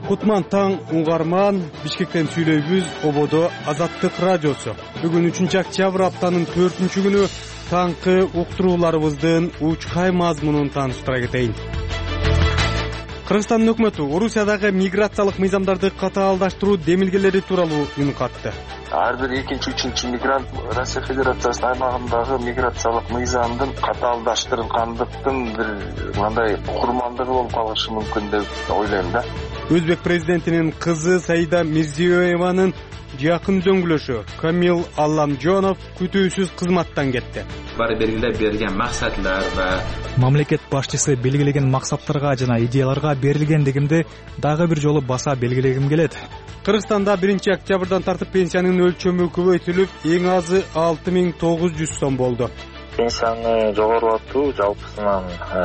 Кутман таң уңгарман, Бишкектен сүйлөйбүз, ободо Азаттык радиосу. Бүгүн 3 октябрь аптанын 4 күнү таңкы уктурууларыбыздын учкай мазмунун тааныштыра кетейин. Кыргызстандын өкмөтү Орусиядагы миграциялык мыйзамдарды катаалдаштыруу демилгелери тууралуу үн катты. Ар бир экинчи, үчүнчү мигрант Россия Федерациясынын аймагындагы миграциялык мыйзамдын катаалдаштырылгандыктын бир мындай курмандыгы болуп калышы мүмкүн деп ойлойм да. Өзбек президентинин кызы Саида Мирзиёеванын жакын дөңгөлөшү Камил Алламжонов күтүүсүз кызматтан кетти. Бары белгилеп берген максатлар ва мамлекет башчысы белгилеген максаттарга жана идеяларга берилгендигимди дагы бир жолу баса белгилегим келет. Кыргызстанда 1 октябрдан тартып пенсиянын өлчөмү көбөйтүлүп, эң азы 6900 сом болду. Пенсияны жогорулатуу жалпысынан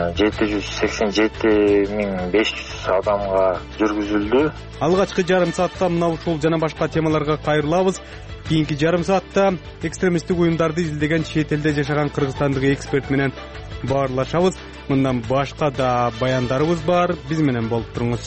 787.500 адамга жүргүзүлдү. Алгачкы жарым саатта мына ушул жана башка темаларга кайрылабыз. Кийинки жарым саатта экстремисттик уюмдарды изилдеген чет элде жашаган кыргызстандык эксперт менен баарлашабыз. Мындан башка да баяндарыбыз бар. Биз менен болуп туруңуз.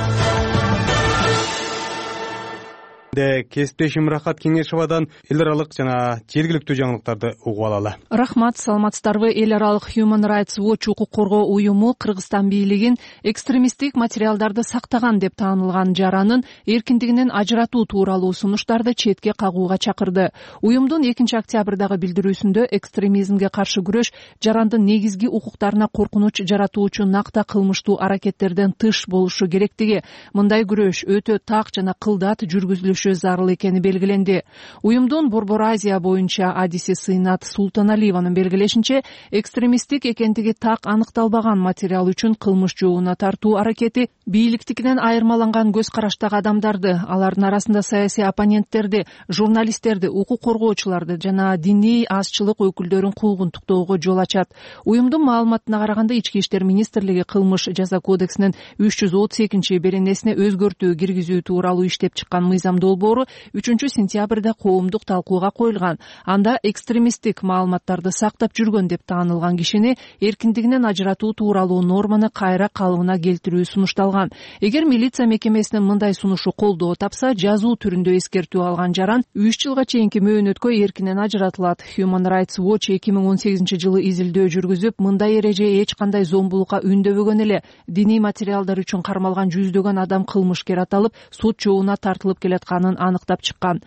Кесиптешим Рахат Кеңешевадан эл аралык жана жергиликтүү жаңылыктарды угуп алалы. Рахмат, саламатсыздарбы? Эл аралык Human Rights Watch укук коргоо уюму Кыргызстан бийлигин экстремисттик материалдарды сактаган деп таанылган жаранын эркиндигинен ажыратуу тууралуу сунуштарды четке кагууга чакырды. Уюмдун 2 октябрдагы билдирүүсүндө экстремизмге каршы күрөш жарандын негизги укуктарына коркунуч жаратуучу накта кылмыштуу аракеттерден тыш болушу керектиги, мындай күрөш өтө так жана кылдат жүргүзүлүшү зарыл экени белгиленди. Уюмдун Борбор Азия боюнча адиси Сыйнат Султаналиеванын белгилешинче, экстремисттик экендиги так аныкталбаган материал үчүн кылмыш жообуна тартуу аракети бийликтикинен айырмаланган көз караштагы адамдарды, алардын арасында саясий оппоненттерди, журналисттерди, укук коргоочуларды жана диний азчылык өкүлдөрүн куугунтуктоого жол ачат. Уюмдун маалыматына караганда, Ички иштер министрлиги кылмыш жаза кодексинин 332-беренесине өзгөртүү киргизүү тууралуу иштеп чыккан мыйзам долбоору 3 сентябрда коомдук талкууга коюлган. Анда экстремисттик маалыматтарды сактап жүргөн деп таанылган кишини эркиндигинен ажыратуу тууралуу норманы кайра калыбына келтирүү сунушталган. Эгер милиция мекемесинин мындай сунушу колдоо тапса, жазуу түрүндө эскертүү алган жаран 3 жылга чейинки мөөнөткө эркинен ажыратылат. Human Rights Watch 2018 жылы изилдөө жүргүзүп, мындай эреже эч кандай зомбулукка үндөбөгөн эле диний материалдар үчүн кармалган жүздөгөн адам кылмышкер аталып, сот жообуна тартылып келатканын аныктап чыккан.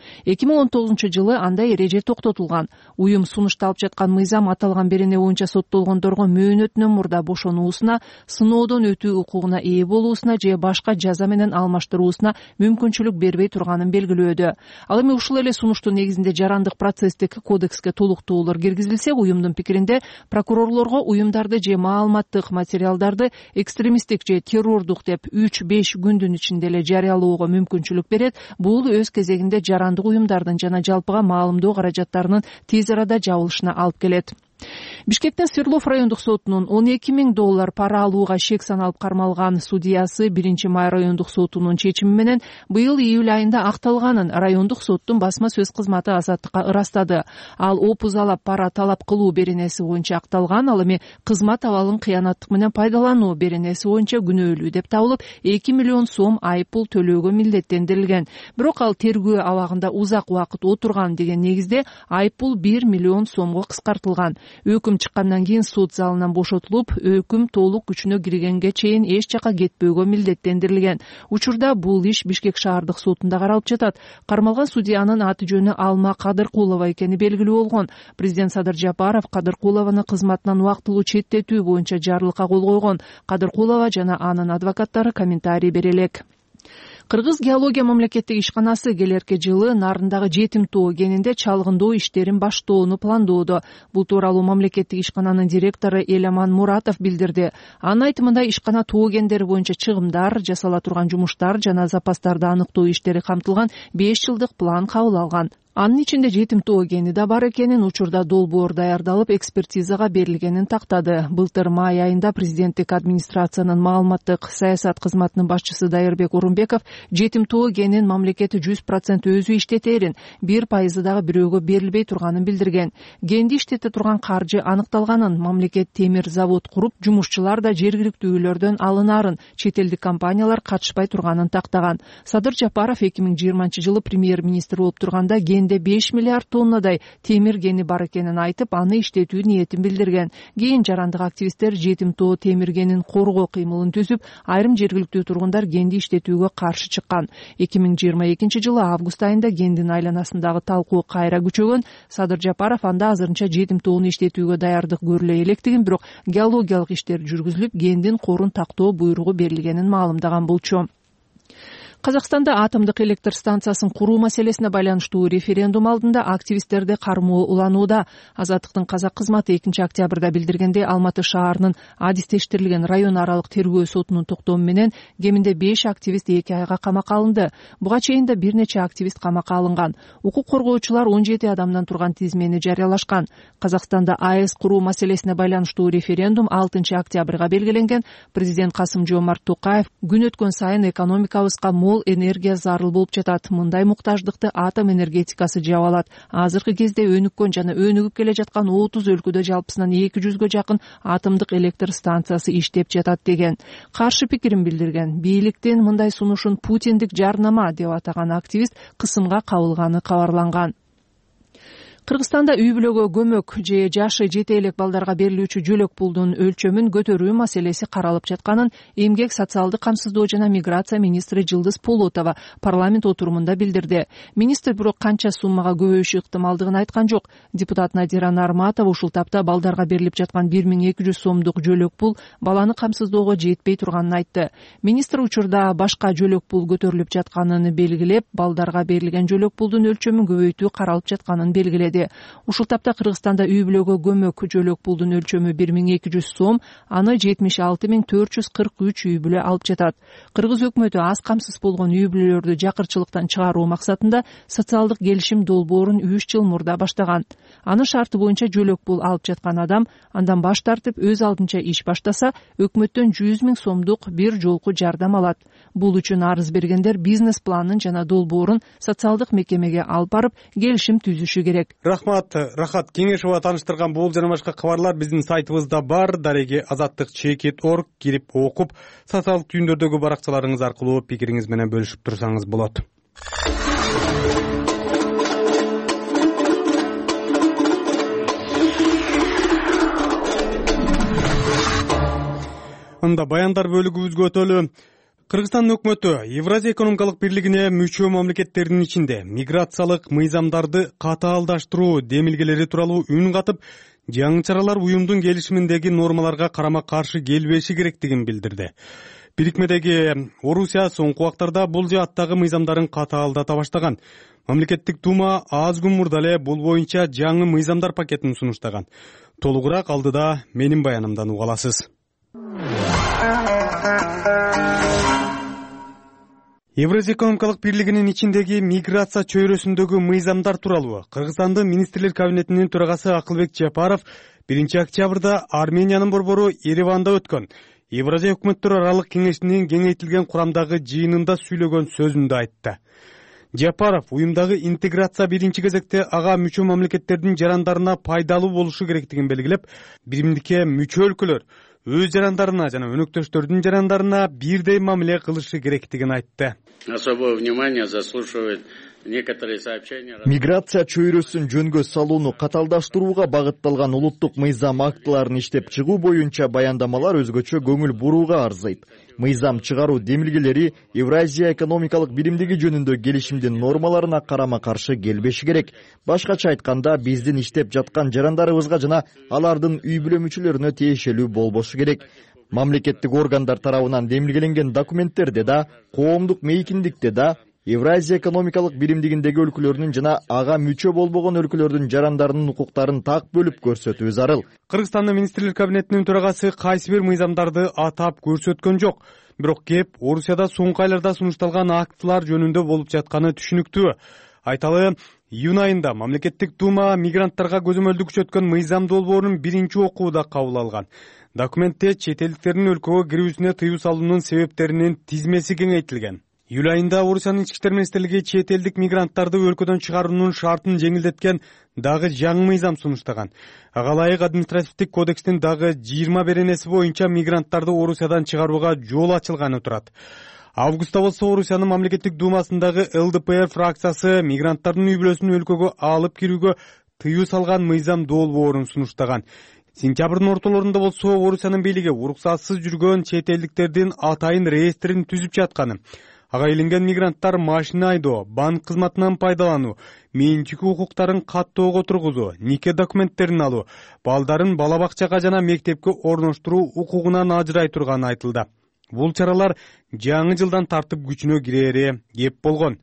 2019 жылы андай эреже токтотулган. Уюм сунушталып жаткан мыйзам аталган берене боюнча соттолгондорго мөөнөтүнөн мурда бошонуусуна, сыноодон өтүү укугуна ээ болуусуна же башка жаза менен алмаштыруусуна мүмкүнчүлүк бербей турганын белгилөөдө. Ал эми ушул эле сунуштун негизинде жарандык процесстик кодекске толуктоолор киргизилсе, уюмдун пикиринде прокурорлорго уюмдарды же маалыматтык материалдарды экстремисттик же террордук деп 3-5 күндүн ичинде эле жарыялоого мүмкүнчүлүк берет. Бул өз кезегинде жарандык уюмдардын жана жалпыга маалымдоо каражаттарынын тез арада жабылышына алып келет. Бишкектин Свердлов райондук сотунун $12,000 пара алууга шек саналып кармалган судьясы 1-май райондук сотунун чечими менен быйыл июль айында акталганын райондук соттун басма сөз кызматы Азаттыкка ырастады. Ал опузалап пара талап кылуу беренеси боюнча акталган. Ал эми кызмат абалын кыянаттык менен пайдалануу беренеси боюнча күнөөлүү деп табылып, 2 миллион сом айыппул төлөөгө милдеттендирилген. Бирок ал тергөө абагында узак убакыт отурган деген негизде айыппул 1 миллион сомго кыскартылган. Өкүм чыккандан кийин суд залынан бошотулуп, өкүм толук күчүнө киргенге чейин эч жака кетпөөгө милдеттендирилген. Учурда бул иш Бишкек шаардык сотунда каралып жатат. Кармалган судьянын аты жөнү Алма Кадыркулова экени белгилүү болгон. Президент Садыр Жапаров Кадыркулованы кызматынан убактылуу четтетүү боюнча жарлыкка кол койгон. Кадыркулова жана анын адвокаттары комментарий бере элек. Кыргыз геология мамлекеттик ишканасы келерки жылы Нарындагы Жетим тоо кенинде чалгындоо иштерин баштоону пландоодо. Бул тууралуу мамлекеттик ишкананын директору Эламан Муратов билдирди. Анын айтымында ишкана тоо кендери боюнча чыгымдар, жасала турган жумуштар жана запастарды аныктоо иштери камтылган 5 жылдык план кабыл алган. Анын ичинде жетим тоо гени да бар экенин, учурда долбоор даярдалып экспертизага берилгенин тактады. Былтыр май айында президенттик администрациянын маалыматтык саясат кызматынын башчысы Дайырбек Урунбеков жетим тоо генин мамлекет 100% өзү иштетерин, 1% дагы бирөөгө берилбей турганын билдирген. Генди иштете турган каржы аныкталганын, мамлекет темир завод куруп, жумушчулар да жергиликтүү үйлөрдөн алынарын, чет элдик компаниялар катышпай турганын тактаган. Садыр Жапаров 2020 жылы премьер-министр болуп турганда генде 5 миллиард тоннадай темир гени бар экенин айтып, аны иштетүү ниетин билдирген. Кийин жарандык активисттер жетим тоо темир генин коргоо кыймылын түзүп, айрым жергиликтүү тургундар генди иштетүүгө каршы чыккан. 2022 жылы август айында гендин айланасындагы талкуу кайра күчөгөн. Садыр Жапаров анда азырынча жетим тоону иштетүүгө даярдык көрүлө электигин, бирок геологиялык иштер жүргүзүлүп, гендин корун тактоо буйругу берилгенин маалымдаган болчу. Казакстанда атомдук электр станциясын куруу маселесине байланыштуу референдум алдында активисттерди кармоо уланууда. Азаттыктын казак кызматы 2 октябрда билдиргенде, Алматы шаарынын адистештирилген район аралык тергөө сотунун токтому менен кеминде 5 активист 2 айга камакка алынды. Буга чейин да бир нече активист камакка алынган. Укук коргоочулар 17 адамдан турган тизмени жарыялашкан. Казакстанда АЭС куруу маселесине байланыштуу референдум 6 октябрга белгиленген. Президент Касым-Жомарт Токаев күн өткөн сайын экономикабызга мол энергия зарыл болуп жатат. Мындай муктаждыкты атом энергетикасы жаап алат. Азыркы кезде өнүккөн жана өнүгүп келе жаткан 30 өлкөдө жалпысынан 200гө жакын атомдук электр станциясы иштеп жатат деген. Каршы пикирин билдирген. Бийликтин мындай сунушун Путиндик жарнама деп атаган активист кысымга кабылганы кабарланган. Кыргызстанда үй-бүлөгө көмөк же жашы жете элек балдарга берилүүчү жөлөк пулдун өлчөмүн көтөрүү маселеси каралып жатканын Эмгек, социалдык камсыздоо жана миграция министри Жылдыз Полотова парламент отурумунда билдирди. Министр бирок канча суммага көбөйүшү ыктымалдыгын айткан жок. Депутат Надира Нарматова ушул тапта балдарга берилип жаткан 1200 сомдук жөлөк пул баланы камсыздоого жетпей турганын айтты. Министр учурда башка жөлөк пул көтөрүлүп жатканын белгилеп, балдарга берилген жөлөк пулдун өлчөмүн көбөйтүү каралып жатканын белгиледи. Ушул тапта Кыргызстанда үй-бүлөгө көмөк жөлөк пулдун өлчөмү 1200 сом, аны 76443 үй-бүлө алып жатат. Кыргыз өкмөтү аз камсыз болгон үй-бүлөлөрдү жакырчылыктан чыгаруу максатында социалдык келишим долбоорун 3 жыл мурда баштаган. Анын шарты боюнча жөлөк пул алып жаткан адам андан баш тартып өз алдынча иш баштаса, өкмөттөн 100 000 сомдук бир жолку жардам алат. Бул үчүн арыз бергендер бизнес планын жана долбоорун социалдык мекемеге алып барып, келишим түзүшү керек. Рахмат, Рахат Кеңешова таныштырган бул жана башка кабарлар биздин сайтыбызда бар. Дареги azattik.org кирип окуп, социалдык түйүндөрдөгү баракчаларыңыз аркылуу пикириңиз менен бөлүшүп турсаңыз болот. Анда баяндар бөлүгүбүзгө өтөлү. Кыргызстан өкмөтү Евразия экономикалык бирлигине мүчө мамлекеттердин ичинде миграциялык мыйзамдарды катаалдаштыруу демилгелери тууралуу үн катып, жаңы чаралар уюмдун келишиминдеги нормаларга карама каршы келбеши керектигин билдирди. Бирикмедеги Орусия соңку убактарда бул жааттагы мыйзамдарын катаалдата баштаган. Мамлекеттик дума аз күн мурда эле бул боюнча жаңы мыйзамдар пакетин сунуштаган. Толугураак алдыда менин баянымдан уга аласыз. Евразия экономикалык бирлигинин ичиндеги миграция чөйрөсүндөгү мыйзамдар тууралуу Кыргызстандын министрлер кабинетинин төрагасы Акылбек Жапаров 1 октябрда Армениянын борбору Ереванда өткөн Евразия өкмөттөр аралык кеңешинин кеңейтилген курамдагы жыйынында сүйлөгөн сөзүндө айтты. Жапаров уюмдагы интеграция биринчи кезекте ага мүчө мамлекеттердин жарандарына пайдалуу болушу керектигин белгилеп, биримдикке мүчө өлкөлөр өз жарандарына жана өнөктөштөрдүн жарандарына бирдей мамиле кылышы керектигин айтты. Особое внимание заслуживает некоторые сообщения. Миграция чөйрөсүн жөнгө салууну каталдаштырууга багытталган улуттук мыйзам актыларын иштеп чыгуу боюнча баяндамалар өзгөчө көңүл бурууга арзыйт. Мыйзам чыгаруу демилгелери Евразия экономикалык биримдиги жөнүндө келишимдин нормаларына карама каршы келбеши керек. Башкача айтканда, биздин иштеп жаткан жарандарыбызга жана алардын үй-бүлө мүчөлөрүнө тиешелүү болбошу керек. Мамлекеттик органдар тарабынан демилгеленген документтерде да, коомдук мейкиндикте да Евразия экономикалык биримдигиндеги өлкөлөрдүн жана ага мүчө болбогон өлкөлөрдүн жарандарынын укуктарын так бөлүп көрсөтүү зарыл. Кыргызстандын министрлер кабинетинин төрагасы кайсы бир мыйзамдарды атап көрсөткөн жок. Бирок кеп Орусияда соңку айларда сунушталган актылар жөнүндө болуп жатканы түшүнүктүү. Айталы, Июнь айында мамлекеттик дума мигранттарга көзөмөлдү күчөткөн мыйзам долбоорунун биринчи окууда кабыл алган. Документте чет элдиктердин өлкөгө кирүүсүнө тыюу салуунун себептеринин тизмеси кеңейтилген. Июль айында Орусиянын ички иштер министрлиги чет элдик мигранттарды өлкөдөн чыгаруунун шартын жеңилдеткен дагы жаңы мыйзам сунуштаган. Ага ылайык административдик кодекстин дагы 20 беренеси боюнча мигранттарды Орусиядан чыгарууга жол ачылганы турат. Августта болсо Орусиянын мамлекеттик думасындагы ЛДПР фракциясы мигранттардын үй бүлөсүн өлкөгө алып кирүүгө тыюу салган мыйзам долбоорун сунуштаган. Сентябрдын ортолорунда болсо Орусиянын бийлиги уруксатсыз жүргөн чет элдиктердин атайын реестрин түзүп жатканы, ага иленген мигранттар машина айдоо, банк кызматынан пайдалануу, менчик укуктарын каттоого тургузуу, нике документтерин алуу, балдарын бала бакчага жана мектепке орноштуруу укугунан ажырай турганы айтылды. Бул чаралар жаңы жылдан тартып күчүнө кирери кеп болгон.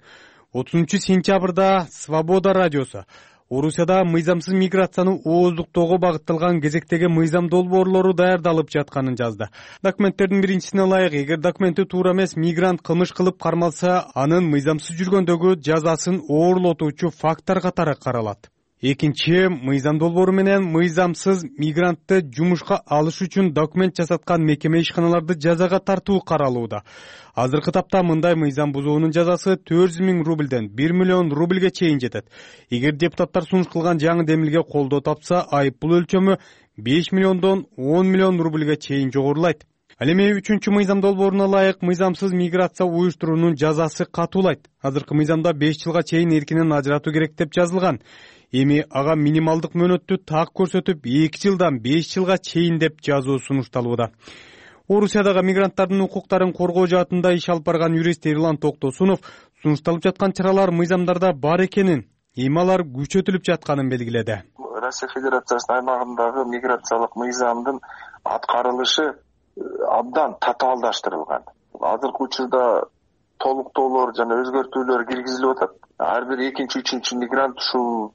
30 сентябрда Свобода радиосу Орусияда мыйзамсыз миграцияны ооздуктоого багытталган кезектеги мыйзам долбоорлору даярдалып жатканын жазды. Документтердин биринчисине ылайык, эгер документи туура эмес мигрант кылмыш кылып кармалса, анын мыйзамсыз жүргөндөгү жазасын оорлотуучу факттар катары каралат. Экинчи, мыйзам долбоору менен мыйзамсыз мигрантты жумушка алыш үчүн документ жасаткан мекеме ишканаларды жазага тартуу каралууда. Азыркы тапта мындай мыйзам бузуунун жазасы 400 000 рубльден 1 миллион рубльге чейин жетет. Эгер депутаттар сунуш кылган жаңы демилге колдоо тапса, айыппул өлчөмү 5 миллиондон 10 миллион рубльге чейин жогорулайт. Ал эми 3-чү мыйзам долбооруна ылайык мыйзамсыз миграция уюштуруунун жазасы катуулайт. Азыркы мыйзамда 5 жылга чейин эркинен ажыратуу керек деп жазылган. Эми ага минималдык мөөнөттү так көрсөтүп 2 жылдан 5 жылга чейин деп жазуу сунушталууда. Орусиядагы мигранттардын укуктарын коргоо жаатында иш алып барган юрист Эрлан Токтосунов сунушталып жаткан чаралар мыйзамдарда бар экенин, эми алар күчөтүлүп жатканын белгиледи. Россия Федерациясынын аймагындагы миграциялык мыйзамдын аткарылышы абдан татаалдаштырылган. Азыркы учурда толуктоолор жана өзгөртүүлөр киргизилип атат. Ар бир экинчи, үчүнчү мигрант ушул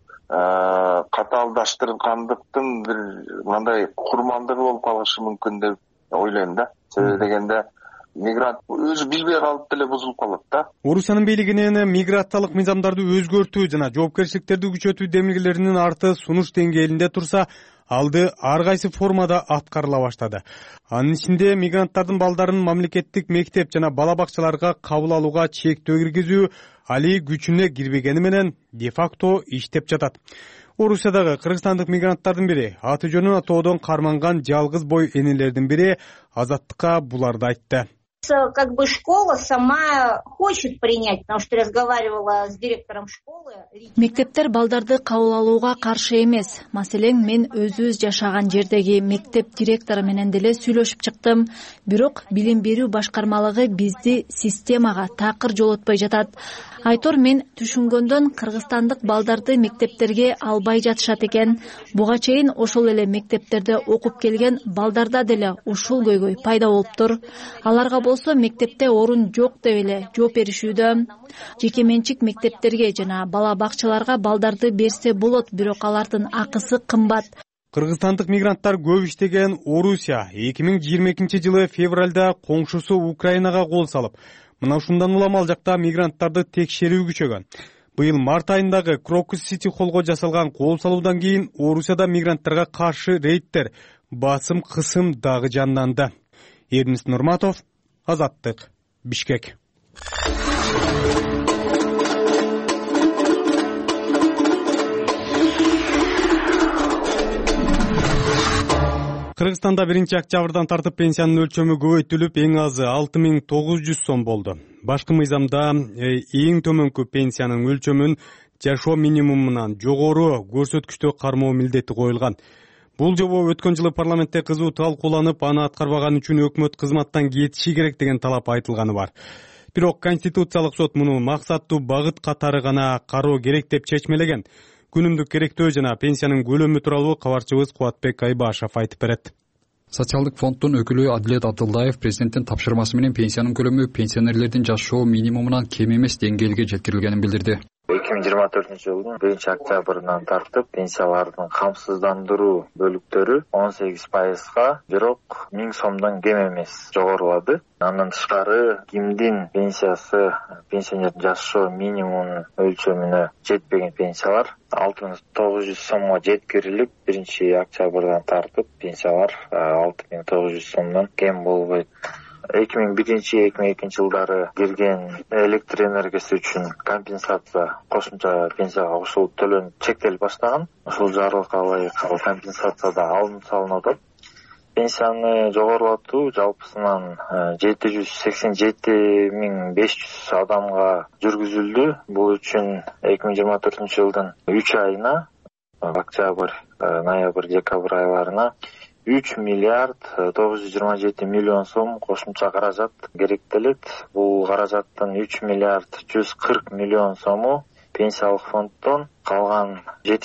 катаалдаштырылгандыктын бир мындай курмандыгы болуп калышы мүмкүн деп ойлойм да. Себеби дегенде мигрант өзү билбей калып деле бузулуп калат да. Орусиянын бийлигинин миграциялык мыйзамдарды өзгөртүү жана жоопкерчиликтерди күчөтүү демилгелеринин арты сунуш деңгээлинде турса, алды ар кайсы формада аткарыла баштады. Анын ичинде мигранттардын балдарын мамлекеттик мектеп жана бала бакчаларга кабыл алууга чектөө киргизүү али күчүнө кирбегени менен де-факто иштеп жатат. Орусиядагы кыргызстандык мигранттардын бири, аты жөнүн атоодон карманган жалгыз бой энелердин бири Азаттыкка буларды айтты. Как бы школа сама хочет принять, потому что разговаривала с директором школы. Мектептер балдарды кабыл алууга каршы эмес. Маселен, мен өзүбүз жашаган жердеги мектеп директору менен деле сүйлөшүп чыктым. Бирок билим берүү башкармалыгы бизди системага такыр жолотпой жатат. Айтор, мен түшүнгөндөн кыргызстандык балдарды мектептерге албай жатышат экен. Буга чейин ошол эле мектептерде окуп келген балдарда деле ушул көйгөй пайда болуптур. Аларга болсо мектепте орун жок деп эле жооп беришүүдө. Жеке менчик мектептерге жана бала бакчаларга балдарды берсе болот, бирок алардын акысы кымбат. Кыргызстандык мигранттар көп иштеген Орусия 2022-жылы февралда коңшусу Украинага кол салып, мына ушундан улам ал жакта мигранттарды текшерүү күчөгөн. Быйыл март айындагы Крокус Сити холго жасалган кол салуудан кийин Орусияда мигранттарга каршы рейдтер, басым кысым дагы жанданды. Эрнис Нурматов, Азаттык, Бишкек. Кыргызстанда 1-октябрдан тартып пенсиянын өлчөмү көбөйтүлүп, эң азы 6900 сом болду. Башкы мыйзамда эң төмөнкү пенсиянын өлчөмүн жашоо минимумунан жогору көрсөткүчтө кармоо милдети коюлган. Бул жобо өткөн жылы парламентте кызуу талкууланып, аны аткарбаган үчүн өкмөт кызматтан кетиши керек деген талап айтылганы бар. Бирок Конституциялык сот муну максаттуу багыт катары гана кароо керек деп чечмелеген. Күнүмдүк керектөө жана пенсиянын көлөмү тууралуу кабарчыбыз Кубатбек Айбашев айтып берет. Социалдык фонддун өкүлү Адилет Абдылдаев президенттин тапшырмасы менен пенсиянын көлөмү пенсионерлердин жашоо минимумунан кем эмес деңгээлге жеткирилгенин билдирди. 2024 жылдын 1-октябрынан тартып пенсиялардын камсыздандыруу бөлүктөрү 18%, бирок 1000 сомдон кем эмес жогорулады. Андан тышкары кимдин пенсиясы пенсионердин жашоо минимумунун өлчөмүнө жетпеген пенсиялар 6900 сомго жеткирилип, 1-октябрдан тартып пенсиялар 6900 сомдон кем болбойт. 2001-2002 жылдары кирген электр энергиясы үчүн компенсация кошумча пенсияга кошулуп төлөнүп чектелип баштаган. Ошол жарлыкка ылайык компенсация да алынып атат. Пенсияны жогорулатуу жалпысынан 787.500 адамга жүргүзүлдү. Бул үчүн 2024 жылдын 3 айына, октябрь, ноябрь, декабрь айларына 3 миллиард 927 миллион сом кошумча каражат керектелет. Бул каражаттын 3 миллиард 140 миллион сому пенсиялык фонддон, калган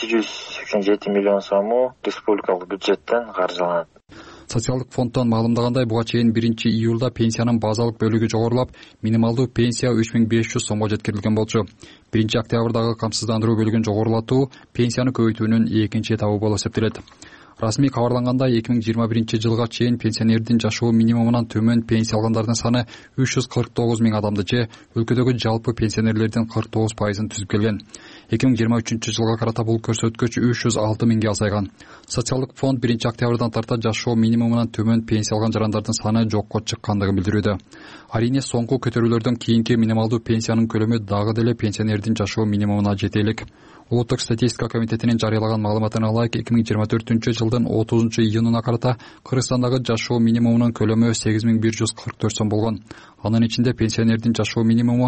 787 миллион сому республикалык бюджеттен каржыланат. Социалдык фонддон маалымдагандай, буга чейин 1-июлда пенсиянын базалык бөлүгү жогорулап, минималдуу пенсия 3500 сомго жеткирилген болчу. 1-октябрдагы камсыздандыруу бөлүгүн жогорулатуу пенсияны көбөйтүүнүн экинчи этабы болуп эсептелет. Расмий кабарлангандай, 2021 жылга чейин пенсионердин жашоо минимумунан төмөн пенсия алгандардын саны 349 миң адамды же өлкөдөгү жалпы пенсионерлердин 49%-ын түзүп келген. 2023 жылга карата бул көрсөткүч 306 миңге азайган. Социалдык фонд 1-октябрдан тарта жашоо минимумунан төмөн пенсия алган жарандардын саны жокко чыккандыгын билдирүүдө. Арийне соңку көтөрүүлөрдөн кийинки минималдуу пенсиянын көлөмү дагы деле пенсионердин жашоо минимумуна жете элек. Улуттук статистика комитетинин жарыялаган маалыматына ылайык, 2024 жылдын 30 июнуна карата Кыргызстандагы жашоо минимумунун көлөмү 8144 сом болгон. Анын ичинде пенсионердин жашоо минимуму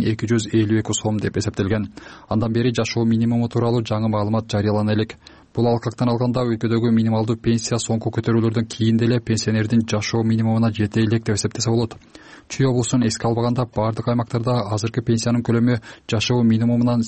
7252 сом деп эсептелген. Андан бери жашоо минимуму тууралуу жаңы маалымат жарыялана элек. Бул алкактан алганда өлкөдөгү минималдуу пенсия соңку көтөрүүлөрдөн кийин деле пенсионердин жашоо минимумуна жете элек деп эсептесе болот. Чүй облусун эске албаганда бардык аймактарда азыркы пенсиянын көлөмү жашоо минимумунан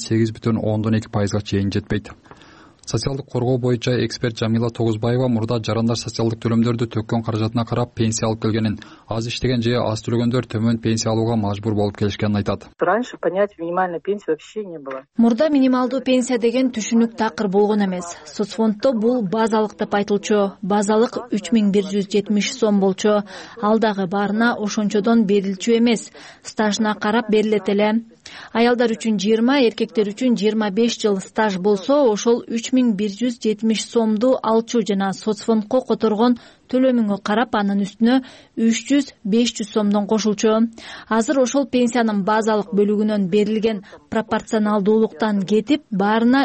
8,2%га чейин жетпейт. Социалдык коргоо боюнча эксперт Жамила Тогузбаева мурда жарандар социалдык төлөмдөрдү төккөн каражатына карап пенсия алып келгенин, аз иштеген же аз төлөгөндөр төмөн пенсия алууга мажбур болуп келишкенин айтат. Раньше понятия минимальной пенсии вообще не было. Мурда минималдуу пенсия деген түшүнүк такыр болгон эмес. Соцфонддо бул базалык деп айтылчу. Базалык 3170 сом болчу. Ал дагы баарына ошончодон берилчү эмес. Стажына карап берилет эле. Аялдар үчүн 20, эркектер үчүн 25 жыл стаж болсо, ошол 3170 сомду алчу жана соцфондко которгон төлөмүңө карап анын үстүнө 300-500 сомдон кошулчу. Азыр ошол пенсиянын базалык бөлүгүнөн берилген пропорционалдуулуктан кетип, баарына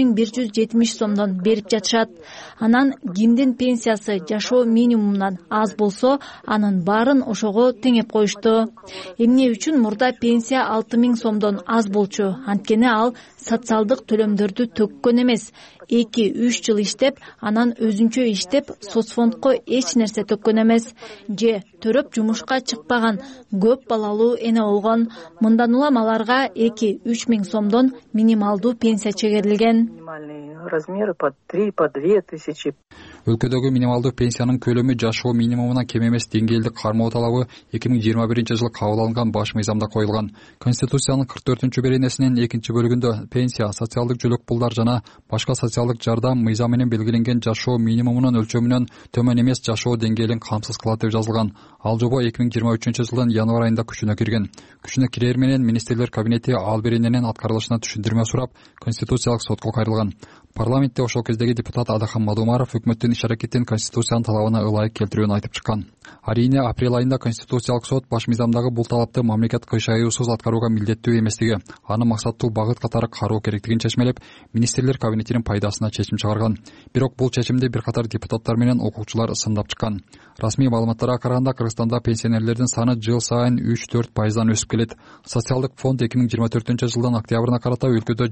3170 сомдон берип жатышат. Анан кимдин пенсиясы жашоо минимумунан аз болсо, анын баарын ошого теңеп коюшту. Эмне үчүн мурда пенсия 6000 сомдон аз болчу? Анткени ал социалдык төлөмдөрдү төккөн эмес. 2-3 жыл иштеп, анан өзүнчө иштеп, соцфондко эч нерсе төккөн эмес. Же төрөп жумушка чыкпаган көп балалуу эне болгон. Мындан улам аларга 2-3 миң сомдон минималдуу пенсия чегерилген. Размеры по 3, по 2 тысячи. Өлкөдөгү минималдуу пенсиянын көлөмү жашоо минимумунан кем эмес деңгээлди кармоо талабы 2021 жылы кабыл алынган баш мыйзамда коюлган. Конституциянын 44 беренесинин 2 бөлүгүндө пенсия, социалдык жөлөк пулдар жана башка социалдык жардам мыйзам менен белгиленген жашоо минимумунун өлчөмүнөн төмөн эмес жашоо деңгээлин камсыз кылат деп жазылган. Ал жобо 2023 жылдын январь айында күчүнө кирген. Күчүнө кирер менен министрлер кабинети ал берененин аткарылышына түшүндүрмө сурап, Конституциялык сотко кайрылган. Парламентте ошол кездеги депутат Адахан Мадумаров өкмөттүн иш-аракетин Конституциянын талабына ылайык келтирүүнү айтып чыккан. Арийне апрель айында Конституциялык сот баш мыйзамдагы бул талапты мамлекет кыйшайуусуз аткарууга милдеттүү эместиги, аны максаттуу багыт катары кароо керектигин чечмелеп, министрлер кабинетинин пайдасына чечим чыгарган. Бирок бул чечимди бир катар депутаттар менен укукчулар сындап чыккан. Расмий маалыматтарга караганда Кыргызстанда пенсионерлердин саны жыл сайын 3-4% өсүп келет. Социалдык фонд 2024 жылдын октябрына карата өлкөдө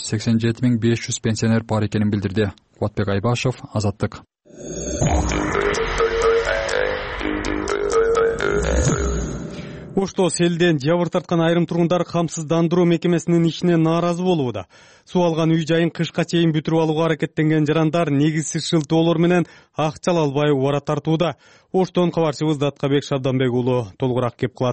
787.500 пенсионер бар экенин билдирди. Кубатбек Айбашев, Азаттык. Ошто селден жабыр тарткан айрым тургундар камсыздандыруу мекемесинин ишине нааразы болууда. Суу алган үй жайын кышка чейин бүтүрүп алууга аракеттенген жарандар негизсиз шылтоолор менен акча ала албай убара тартууда. Оштон кабарчыбыз Даткабек Шабданбек уулу толугураак кеп кылат.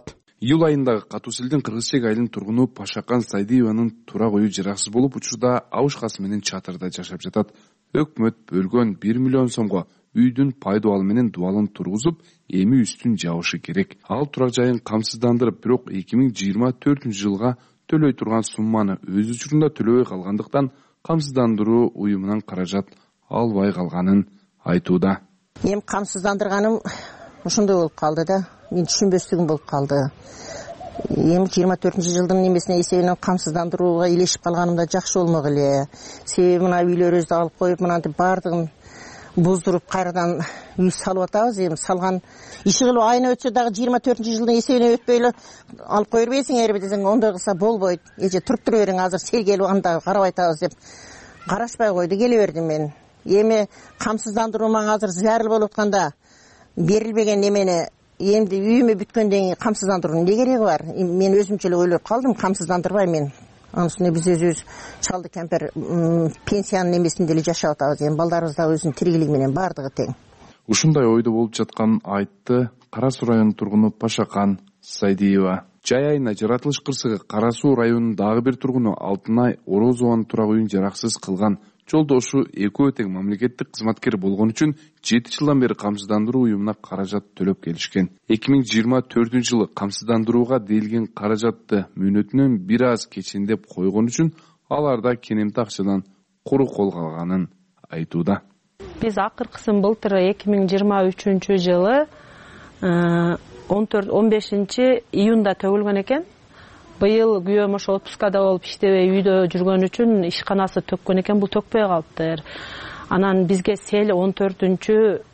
Июль айындагы Катуу Селдин Кыргызчек айылынын тургуну Пашакан Сайдиеванын турак үйү жараксыз болуп, учурда абышкасы менен чатырда жашап жатат. Өкмөт бөлгөн 1 миллион сомго үйдүн пайдубалы менен дубалын тургузуп, эми үстүн жабышы керек. Ал турак жайын камсыздандырып, бирок 2024-жылга төлөй турган сумманы өз учурунда төлөбөй калгандыктан камсыздандыруу уюмунан каражат албай калганын айтууда. Эми камсыздандырганым ошондой болуп калды да. Мен түшүнбөстүгүм болуп калды. Эми 24-жылдын немесине эсебинен камсыздандырууга илешип калганым да жакшы болмок эле. Себеби мына үйлөрүбүздү алып коюп, мынантип баардыгын буздуруп кайрадан үй салып атабыз. Эми салган иши кылып айына өтсө дагы 24-жылдын эсебине өтпөй эле алып кое бербейсиңерби десең, ондой кылса болбойт. Эже туруп тура бериң, азыр сергелип анда карап айтабыз деп карашпай койду, келе бердим мен. Эми камсыздандыруу мага азыр зарыл болуп атканда берилбеген немени эми үйүмө бүткөндөн кийин камсыздандыруунун эмне кереги бар? Мен өзүмчө эле ойлоп калдым, камсыздандырбайм мен. Анысында биз өзүбүз чалды кемпир пенсиянын немесинде эле жашап атабыз. Эми балдарыбыз да өзүнүн тиригилиги менен баардыгы тең. Ушундай ойдо болуп жатканын айтты Кара Суу районунун тургуну Пашакан Сайдиева. Жай айына жаратылыш кырсыгы Кара Суу районунун дагы бир тургуну Алтынай Орозованын турак үйүн жараксыз кылган. Жолдошу экөө тең мамлекеттик кызматкер болгон үчүн 7 жылдан бери камсыздандыруу уюмуна каражат төлөп келишкен. 2024-жылы камсыздандырууга делген каражатты мөөнөтүнөн бир аз кечендеп койгон үчүн аларда кенемти акчадан куру кол калганын айтууда. Биз акыркысын былтыр 2023-жылы 15 июнда төгүлгөн экен. Быйыл күйөөм ошо отпускада болуп иштебей үйдө жүргөн үчүн ишканасы төккөн экен, бул төкпөй калыптыр. Анан бизге сел 14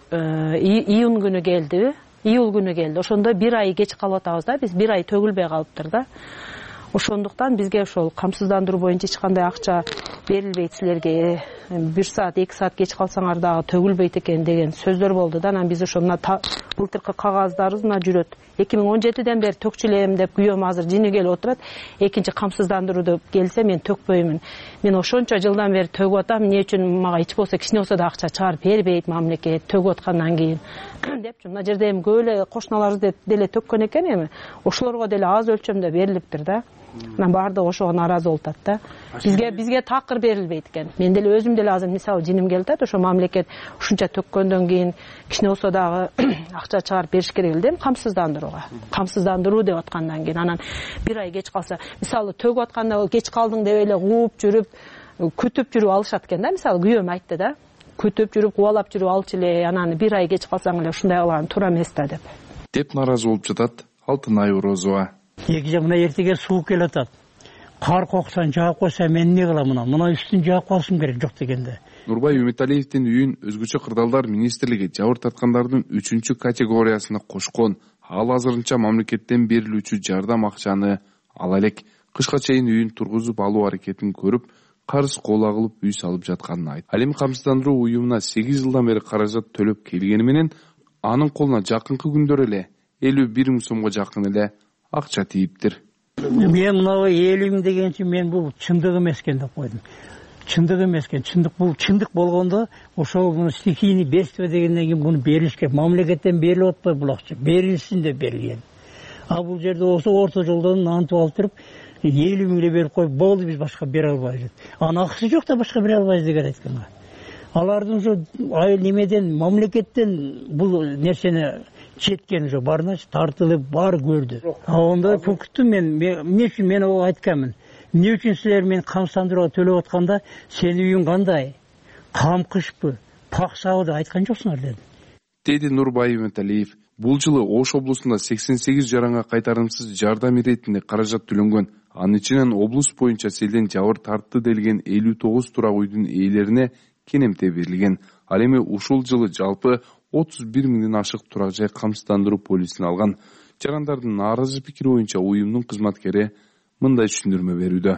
июнь күнү келди, июль күнү келди. Ошондо бир ай кеч калып атабыз да, биз бир ай төгүлбөй калыптыр да. Ошондуктан бизге ошол камсыздандыруу боюнча эч кандай акча берилбейт силерге. 1 саат, 2 саат кеч калсаңар дагы төгүлбөйт экен деген сөздөр болду да. Анан биз ошо мына былтыркы кагаздарыбыз мына жүрөт. 2017-ден бери төкчүлөм деп күйөөм азыр жини келип отурат. Экинчи камсыздандырууду келсе мен төкпөймүн. Мен ошончо жылдан бери төгүп атам. Эмне үчүн мага эч болсо кичине болсо да акча чыгарып бербейт мамлекет төгүп аткандан кийин депчи. Мына жерде эми көп эле кошуналарыбыз деле төккөн экен, эми ошолорго деле аз өлчөмдө берилиптир да. Анан баардыгы ошого нааразы болуп атат да. Бизге такыр берилбейт экен. Мен деле өзүм деле азыр мисалы жиним келип атат. Ошо мамлекет ушунча төккөндөн кийин кичине болсо дагы акча чыгарып бериш керек эле камсыздандырууга. Камсыздандыруу деп аткандан кийин анан бир ай кеч калса, мисалы төгүп атканда кеч калдың деп эле кууп жүрүп, күтүп жүрүп алышат экен да. Мисалы күйөөм айтты да. Күтүп жүрүп, кубалап жүрүп алчу эле, анан бир ай кеч калсаң эле ушундай кылган туура эмес да деп нааразы болуп жатат Алтынай Орозова. Эки жагына эртеге сууп келатат. Кар коксаң жаап койсо мен эмне кылам мына? Мына үстүн жаап калышым керек жок дегенде. Нурбай Үмүталиевдин үйүн өзгөчө кырдаалдар министрлиги жабыр тарткандардын 3-чү категориясына кошкон. Ал азырынча мамлекеттен берилүүчү жардам акчаны ала элек. Кышка чейин үйүн тургузуп алуу аракетин көрүп, карыз коола кылып үй салып жатканын айтты. Ал эми камсыздандыруу уюмуна 8 жылдан бери каражат төлөп келгени менен анын колуна жакынкы күндөр эле 51 000 сомго жакын эле акча тийиптир. Мен мына 50 000 дегенчи мен бул чындык эмес экен деп койдум. Чындык эмес экен. Чындык бул чындык болгондо ошол муну стихийный бедствие дегенден кийин муну бериш керек. Мамлекеттен берилип атпай бул акча. Берилсин деп берилген. А бул жерде болсо орто жолдон антып алып туруп 50 000 эле берип коюп болду, биз башка бере албайбыз. Анын акысы жок да башка бере албайбыз деген айтканга. Алардын ошо немеден мамлекеттен бул нерсени четкен уже барыначы тартылып бар көрдү. Ондай пунктту мен эмне үчүн мен айтканмын. Эмне үчүн силер мен камсыздандырууга төлөп атканда сенин үйүң кандай? Камкышпы, паксабы деп айткан жоксуңар деди. Деди Нурбай Үмүталиев. Бул жылы Ош облусунда 88 жаранга кайтарымсыз жардам иретинде каражат төлөнгөн. Анын ичинен облус боюнча селден жабыр тартты делген 59 турак үйдүн ээлерине кенемте берилген. Ал эми ушул жылы жалпы 31 000 ашык турак жай камсыздандыруу полисин алган. Жарандардын нааразы пикири боюнча уюмдун кызматкери мындай түшүндүрмө берүүдө.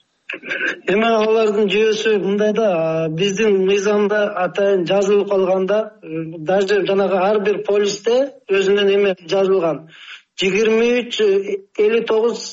Эми алардын жүйөсү мындай да, биздин мыйзамда атайын жазылып калганда, даже жанагы ар бир полисте өзүнүн эме жазылган.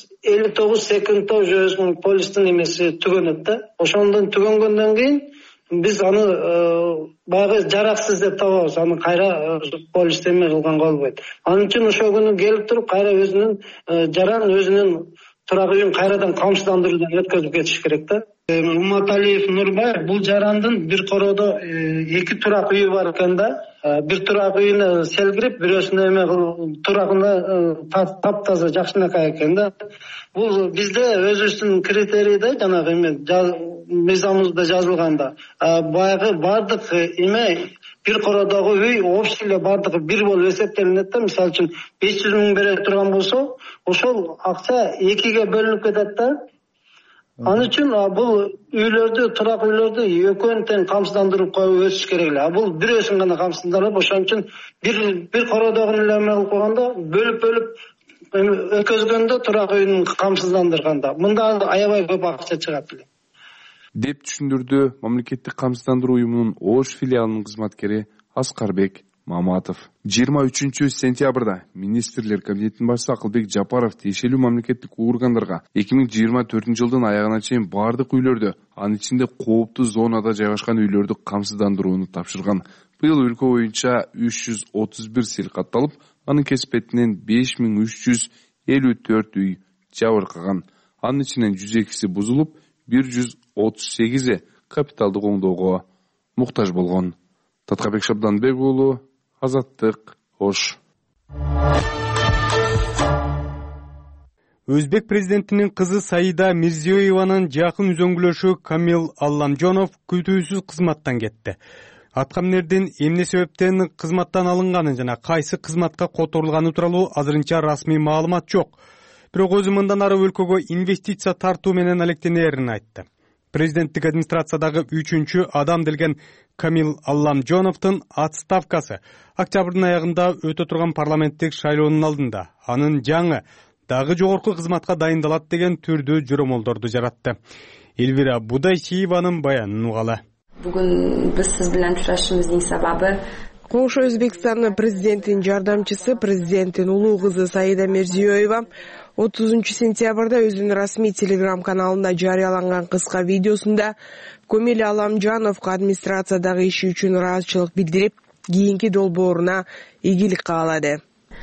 23-59 секундта өзүнүн полистин эмеси түгөнөт да. Ошондон түгөнгөндөн кийин биз аны баягы жараксыз деп табабыз, аны кайра полис эме кылганга болбойт. Анын үчүн ошол күнү келип туруп кайра өзүнүн жаран өзүнүн турак үйүн кайрадан камсыздандыруудан өткөзүп кетиш керек да. Уматалиев Нурбай бул жарандын бир короодо 2 турак үйү бар экен да. Бир турак үйүнө селгирип, бирөөсүнө эме турагына таптаза жакшынакай экен да. Бул бизде өзүбүздүн критерий да, жанагы эме мыйзамыбызда жазылганда баягы бардык эме бир короодогу үй общий эле бардыгы бир болуп эсептелинет да. Мисалы үчүн 500 миң бере турган болсо, ошол акча 2ге бөлүнүп кетет да. Анын үчүн бул үйлөрдү, турак үйлөрдү экөөнү тең камсыздандырып коюп өтүш керек эле. Бул бирөөсүн гана камсыздандырып, ошон үчүн бир короодогун эле эме кылып койгондо, бөлүп өткөзгөндө турак үйүн камсыздандырганда мында аябай көп акча чыгат эле деп түшүндүрдү мамлекеттик камсыздандыруу уюмунун Ош филиалынын кызматкери Аскарбек Маматов. 23 сентябрда министрлер кабинетинин башчысы Акылбек Жапаров тиешелүү мамлекеттик органдарга 2024 жылдын аягына чейин бардык үйлөрдү, анын ичинде кооптуу зонада жайгашкан үйлөрдү камсыздандырууну тапшырган. Быйыл өлкө боюнча 331 сел катталып, анын кеспетинен 5354 үй жабыркаган. Анын ичинен 102си бузулуп, 138и капиталдык оңдоого муктаж болгон. Таткабек Шабданбек уулу, Азаттык, Ош. Өзбек президентинин кызы Саида Мирзиёеванын жакын үзөңгүлөшү Камил Алламжонов күтүүсүз кызматтан кетти. Аткаминердин эмне себептен кызматтан алынганын жана кайсы кызматка которулганы тууралуу азырынча расмий маалымат жок. Бирок өзү мындан ары өлкөгө инвестиция тартуу менен алектенерин айтты. Президенттик администрациядагы 3-чү адам делген Камил Алламжоновдун отставкасы октябрдын аягында өтө турган парламенттик шайлоонун алдында анын жаңы дагы жогорку кызматка дайындалат деген түрдүү жөромолдорду жаратты. Элвира Будайчиеванын баянын угалы. Бүгүн биз сиз менен учурашышыбыздын сабабы Кош Өзбекстандын президентинин жардамчысы, президенттин улуу кызы Саида Мирзиёева 30 сентябрда өзүнүн расмий телеграм-каналында жарыяланган кыска видеосунда Камил Алламжоновго администрациядагы иши үчүн ыраазычылык билдирип, кийинки долбооруна ийгилик каалады.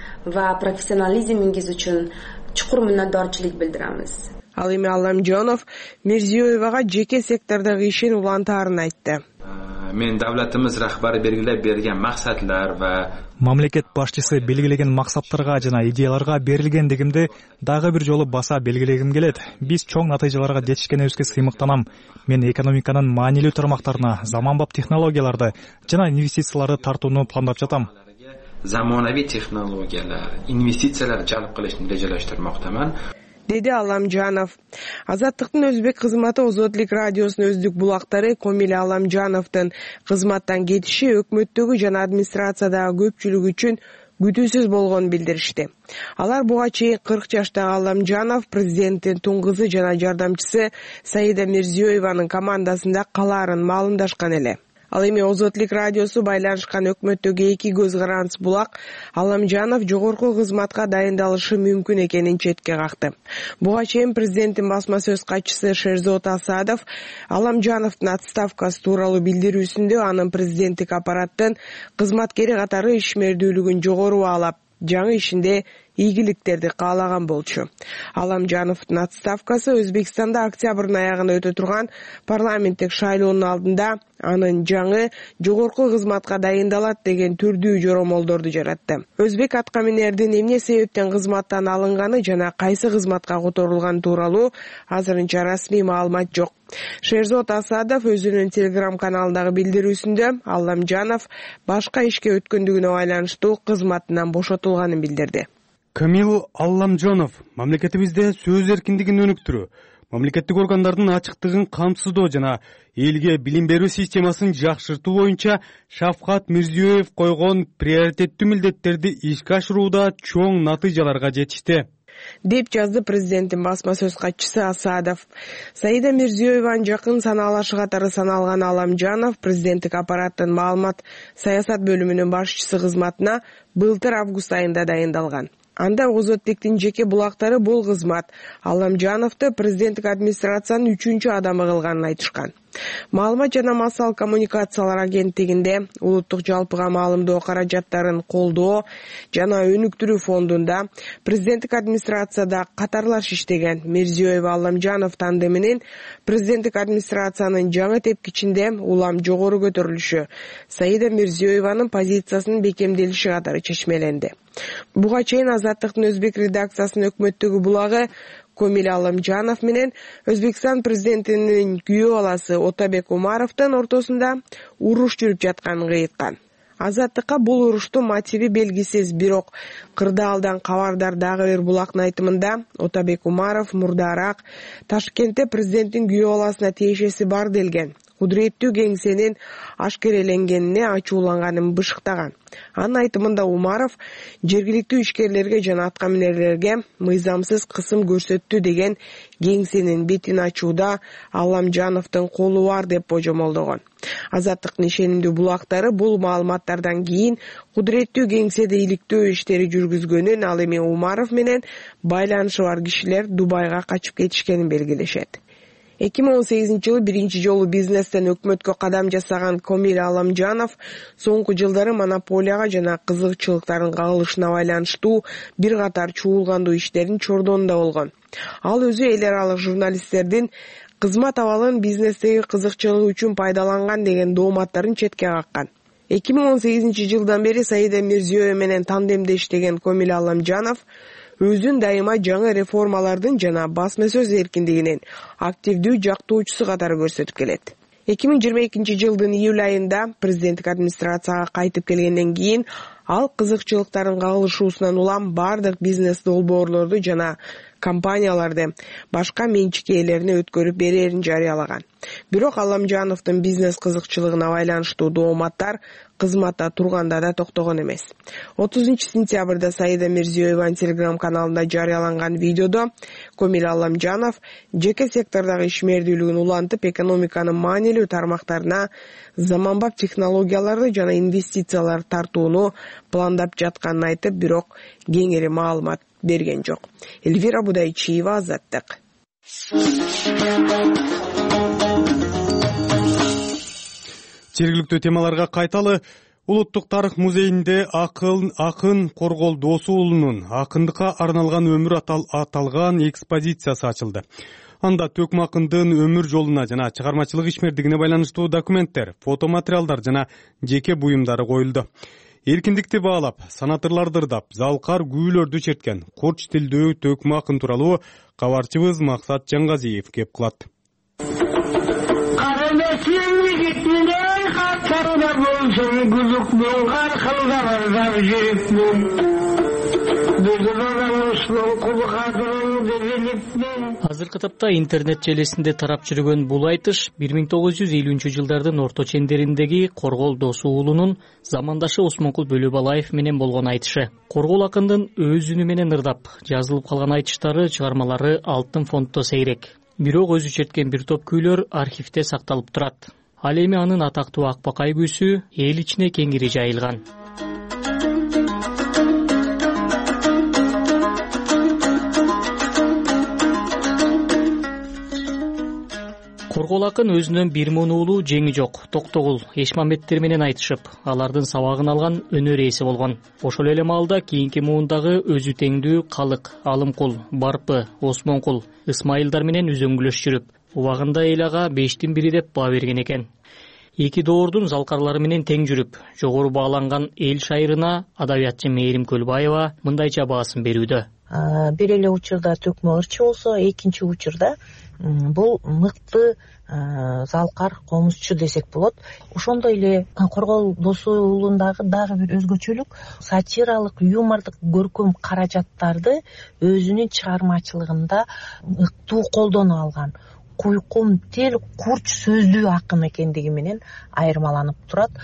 Ва профессионализмиңиз үчүн чукур мүнөттөрчүлүк билдиребиз. Ал эми Алламжонов Мирзиёевага жеке сектордогу ишин улантаарын айтты. Мен давлатыбыз рахбары белгилеп берген максатлар ва мамлекет башчысы белгилеген максаттарга жана идеяларга берилгендигимди дагы бир жолу баса белгилегим келет. Биз чоң натыйжаларга жетишкенибизге сыймыктанам. Мен экономиканын маанилүү тармактарына заманбап технологияларды жана инвестицияларды тартууну пландап жатам. Zamonaviy texnologiyalar, investitsiyalar jalb qilishni rejalashtirmoqdaman. Деди Алламжонов. Азаттыктын өзбек кызматы Озодлик радиосунун өздүк булактары Камил Алламжоновдун кызматтан кетиши өкмөттөгү жана администрациядагы көпчүлүк үчүн күтүүсүз болгонун билдиришти. Алар буга чейин 40 жаштагы Алламжонов президенттин тун кызы жана жардамчысы Саида Мирзиёеванын командасында калаарын маалымдашкан эле. Ал эми Озотлик радиосу байланышкан өкмөттөгү эки көз карандыс булак Алламжонов жогорку кызматка дайындалышы мүмкүн экенин четке какты. Буга чейин президенттин басма сөз катчысы Шерзот Асадов Алламжоновдун отставкасы тууралуу билдирүүсүндө анын президенттик аппараттын кызматкери катары ишмердүүлүгүн жогору баалап, жаңы ишинде ийгиликтерди каалаган болчу. Алламжоновдун отставкасы Өзбекстанда октябрдын аягында өтө турган парламенттик шайлоонун алдында анын жаңы жогорку кызматка дайындалат деген түрдүү жоромолдорду жаратты. Өзбек аткаминердин эмне себептен кызматтан алынганы жана кайсы кызматка которулганы тууралуу азырынча расмий маалымат жок. Шерзот Асадов өзүнүн телеграм-каналындагы билдирүүсүндө Алламжонов башка ишке өткөндүгүнө байланыштуу кызматынан бошотулганын билдирди. Камил Алламжонов мамлекетибизде сөз эркиндигин өнүктүрүү, мамлекеттик органдардын ачыктыгын камсыздоо жана элге билим берүү системасын жакшыртуу боюнча Шавкат Мирзиёев койгон приоритеттүү милдеттерди ишке ашырууда чоң натыйжаларга жетишти, деп жазды президенттин басма сөз катчысы Асадов. Саида Мирзиёеванын жакын санаалашы катары саналган Алламжонов президенттик аппараттын маалымат саясат бөлүмүнүн башчысы кызматына былтыр август айында дайындалган. Анда Озотликтин жеке булактары бул кызмат Алламжоновду президенттик администрациянын 3-чү адамы кылганын айтышкан. Маалымат жана массалык коммуникациялар агенттигинде улуттук жалпыга маалымдоо каражаттарын колдоо жана өнүктүрүү фондунда президенттик администрацияда катарлаш иштеген Мирзиёев Алламжанов тандеминин президенттик администрациянын жаңы тепкичинде улам жогору көтөрүлүшү Саида Мирзиёеванын позициясынын бекемделиши катары чечмеленди. Буга чейин Азаттыктын өзбек редакциясынын өкмөттөгү булагы Комил Алламжанов менен Өзбекстан президентинин күйөө баласы Отабек Умаровдун ортосунда уруш жүрүп жатканын кыйыткан. Азаттыкка бул уруштун мотиви белгисиз, бирок кырдаалдан кабардар дагы бир булактын айтымында Отабек Умаров мурдараак Ташкентте президенттин күйөө баласына тиешеси бар делген кудуреттүү кеңсенин ашкереленгенине ачууланганын бышыктаган. Анын айтымында Умаров жергиликтүү ишкерлерге жана аткаминерлерге мыйзамсыз кысым көрсөттү деген кеңсенин бетин ачууда Алламжановдун колу бар деп божомолдогон. Азаттыктын ишенимдүү булактары бул маалыматтардан кийин кудуреттүү кеңседе иликтөө иштери жүргүзгөнүн, ал эми Умаров менен байланышы бар кишилер Дубайга качып кетишкенин белгилешет. 2018-жылы биринчи жолу бизнестен өкмөткө кадам жасаган Комил Алламжанов соңку жылдары монополияга жана кызыкчылыктардын кагылышына байланыштуу бир катар чуулгандуу иштерин чордонунда болгон. Ал өзү эл аралык журналисттердин кызмат абалын бизнестеги кызыкчылыгы үчүн пайдаланган деген дооматтарын четке каккан. 2018-жылдан бери Саида Мирзиёева менен тандемде иштеген Комил Алламжанов өзүн дайыма жаңы реформалардын жана басма сөз эркиндигинин активдүү жактоочусу катары көрсөтүп келет. 2022-жылдын июль айында президенттик администрацияга кайтып келгенден кийин ал кызыкчылыктардын кагылышуусунан улам бардык бизнес долбоорлорду жана компанияларды башка менчик ээлерине өткөрүп берерин жарыялаган. Бирок Алламжановдун бизнес кызыкчылыгына байланыштуу дооматтар кызматта турганда да токтогон эмес. 30-сентябрда Саида Мирзиёеванын Telegram каналында жарыяланган видеодо Комил Алламжанов жеке сектордагы ишмердүүлүгүн улантып, экономиканын маанилүү тармактарына заманбап технологияларды жана инвестициялар тартууну пландап жатканын айтып, бирок кеңири маалымат берген жок. Эльвира Будайчиева, Азаттык. Жергиликтүү темаларга кайталы. Улуттук тарых музейинде акын Коргол Досу уулунун акындыкка арналган өмүр аталган экспозициясы ачылды. Анда Төкмө акындын өмүр жолуна жана чыгармачылык ишмердигине байланыштуу документтер, фотоматериалдар жана жеке буюмдары коюлду. Эркиндикти баалап, санатырларды ырдап, залкар күүлөрдү черткен курч тилдүү Төкмө акын тууралуу кабарчыбыз Максат Жаңгазиев кеп кылат. Азыркы тапта интернет желесинде тарап жүргөн бул айтыш 1950-жылдардын орто чендериндеги Коргол Досу уулунун замандашы Осмонкул Бөлөбалаев менен болгон айтышы. Коргол акындын өз үнү менен ырдап жазылып калган айтыштары, чыгармалары алтын фонддо сейрек. Бирок өзү черткен бир топ күйлөр архивде сакталып турат. Ал эми анын атактуу Акбакай күүсү эл ичине кеңири жайылган. Коргол акын өзүнөн бир муун уулу жеңи жок, Токтогул, Эшмамбеттер менен айтышып, алардын сабагын алган өнөр ээси болгон. Ошол эле маалда кийинки муундагы өзү теңдүү Калык, Алымкул, Барпы, Осмонкул, Ысмайылдар менен үзөңгүлөш жүрүп, убагында эл ага 5-тин 1 деп баа берген экен. Эки доордун залкарлары менен тең жүрүп, жогору бааланган эл шайырына адабиятчы Мээрим Көлбаева мындайча баасын берүүдө. Бир эле учурда Төкмө ырчы болсо, экинчи учурда бул мыкты залкар комузчу десек болот. Ошондой эле Коргол Досу уулундагы дагы бир өзгөчөлүк сатиралык, юмордук көркөм каражаттарды өзүнүн чыгармачылыгында ыктуу колдоно алган. Куйкум тил, курч сөздүү акын экендиги менен айырмаланып турат.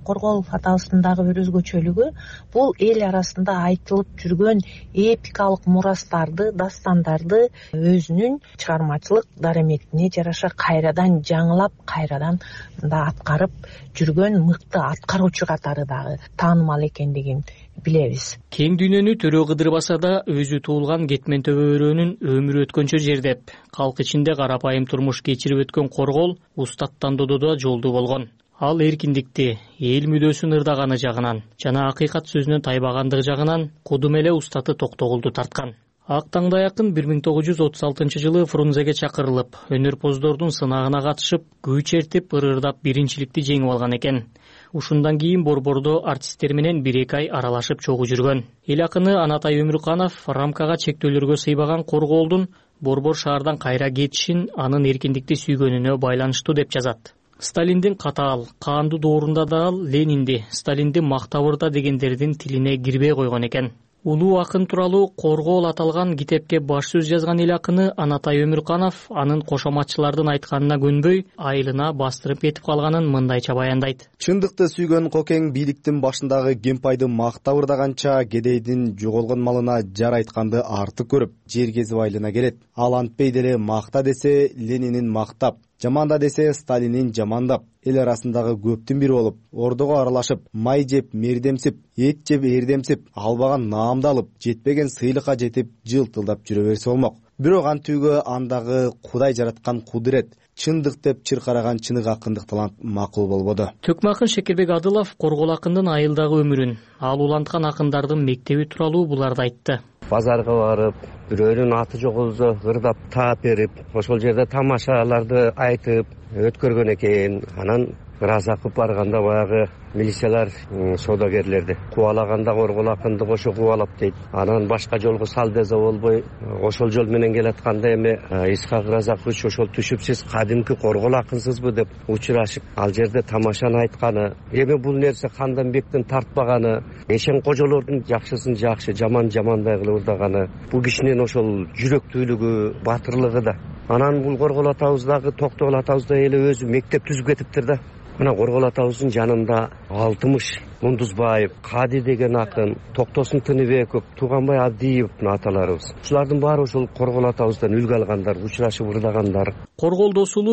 коргоолов атабыздын дагы бир өзгөчөлүгү бул эл арасында айтылып жүргөн эпикалык мурастарды, дастандарды өзүнүн чыгармачылык дараметине жараша кайрадан жаңылап, кайрадан да аткарып жүргөн мыкты аткаруучу катары дагы таанымал экендигин билебиз. Кең дүйнөнү төрө кыдырбаса да өзү туулган кетмен төбө-өрөөнүн өмүрү өткөнчө жер деп, калк ичинде карапайым турмуш кечирип өткөн Коргоол устаттандыруудо жолдуу болгон. Ал эркиндикти, эл мүдөөсүн ырдаганы жагынан жана акыйкат сөзүнөн тайбагандыгы жагынан кудум эле устаты Токтогулду тарткан. Ак таңда якын 1936-жылы Фрунзеге чакырылып, өнөрпоздордун сынагына катышып, күч чертип, ырырдап биринчиликти жеңип алган экен. Ушундан кийин борбордо артисттер менен 1-2 ай аралашып чогуу жүргөн. Эл акыны Анатай Өмүрканов рамкага чектөөлөргө сыйбаган Коргоолдун борбор шаардан кайра кетишин анын эркиндикти сүйгөнүнө байланыштуу деп жазат. Сталиндин катаал, каандуу доорунда да ал Ленинди, Сталинди мактап ырда дегендердин тилине кирбей койгон экен. Улуу акын тууралуу Коргоол аталган китепке баш сөз жазган эл акыны Анатай Өмүрканов анын кошоматчылардын айтканына көнбөй, айылына бастырып кетип калганын мындайча баяндайт. Чындыкты сүйгөн Кокең бийликтин башындагы кемпайды мактап ырдаганча кедейдин жоголгон малына жар айтканды артык көрүп, жер кезип айылына келет. Ал антпей деле макта десе Ленинин мактап, жаманда десе Сталинин жамандап, эл арасындагы көптүн бири болуп, ордого аралашып, май жеп мердемсип, эт жеп эрдемсип, албаган наамды алып, жетпеген сыйлыкка жетип, жылтылдап жүрө берсе болмок. Бирок антүүгө андагы Кудай жараткан кудурет, чындык деп чыркараган чынык акындык талант макул болбоду. Төкмө акын Шекербек Адылов Коргоол акындын айылдагы өмүрүн, ал уланткан акындардын мектеби тууралуу буларды айтты. Базарга барып, бирөөнүн аты жогузду ырдап таап берип, ошол жерде тамашаларды айтып өткөргөн экен. Анан Разакып барганда баягы милициялар соодагерлерди кубалаганда Коргоол акынды кошо кубалап дейт. Анан башка жолго сал десе болбой, ошол жол менен келатканда эми Исхак Разакович ошол түшүп сиз кадимки Коргоол акынсызбы деп учурашып, ал жерде тамашаны айтканы. Эми бул нерсе Канданбектин тартпаганы, Эшен кожолордун жакшысын жакшы, жаман жамандай кылып ырдаганы. Бул кишинин ошол жүрөктүүлүгү, батырлыгы да. Анан бул Коргоол атабыздагы Токтогул атабызда эле өзү мектеп түзүп кетиптир да. Мына Коргоол атабыздын жанында Алтымыш Мундузбаев, Кади деген акын, Токтосун Тыныбеков, Туганбай Абдиевдин аталарыбыз. Ушулардын баары ошол Коргоол атабыздан үлгү алгандар, учурашып ырдагандар. Коргоол Досулу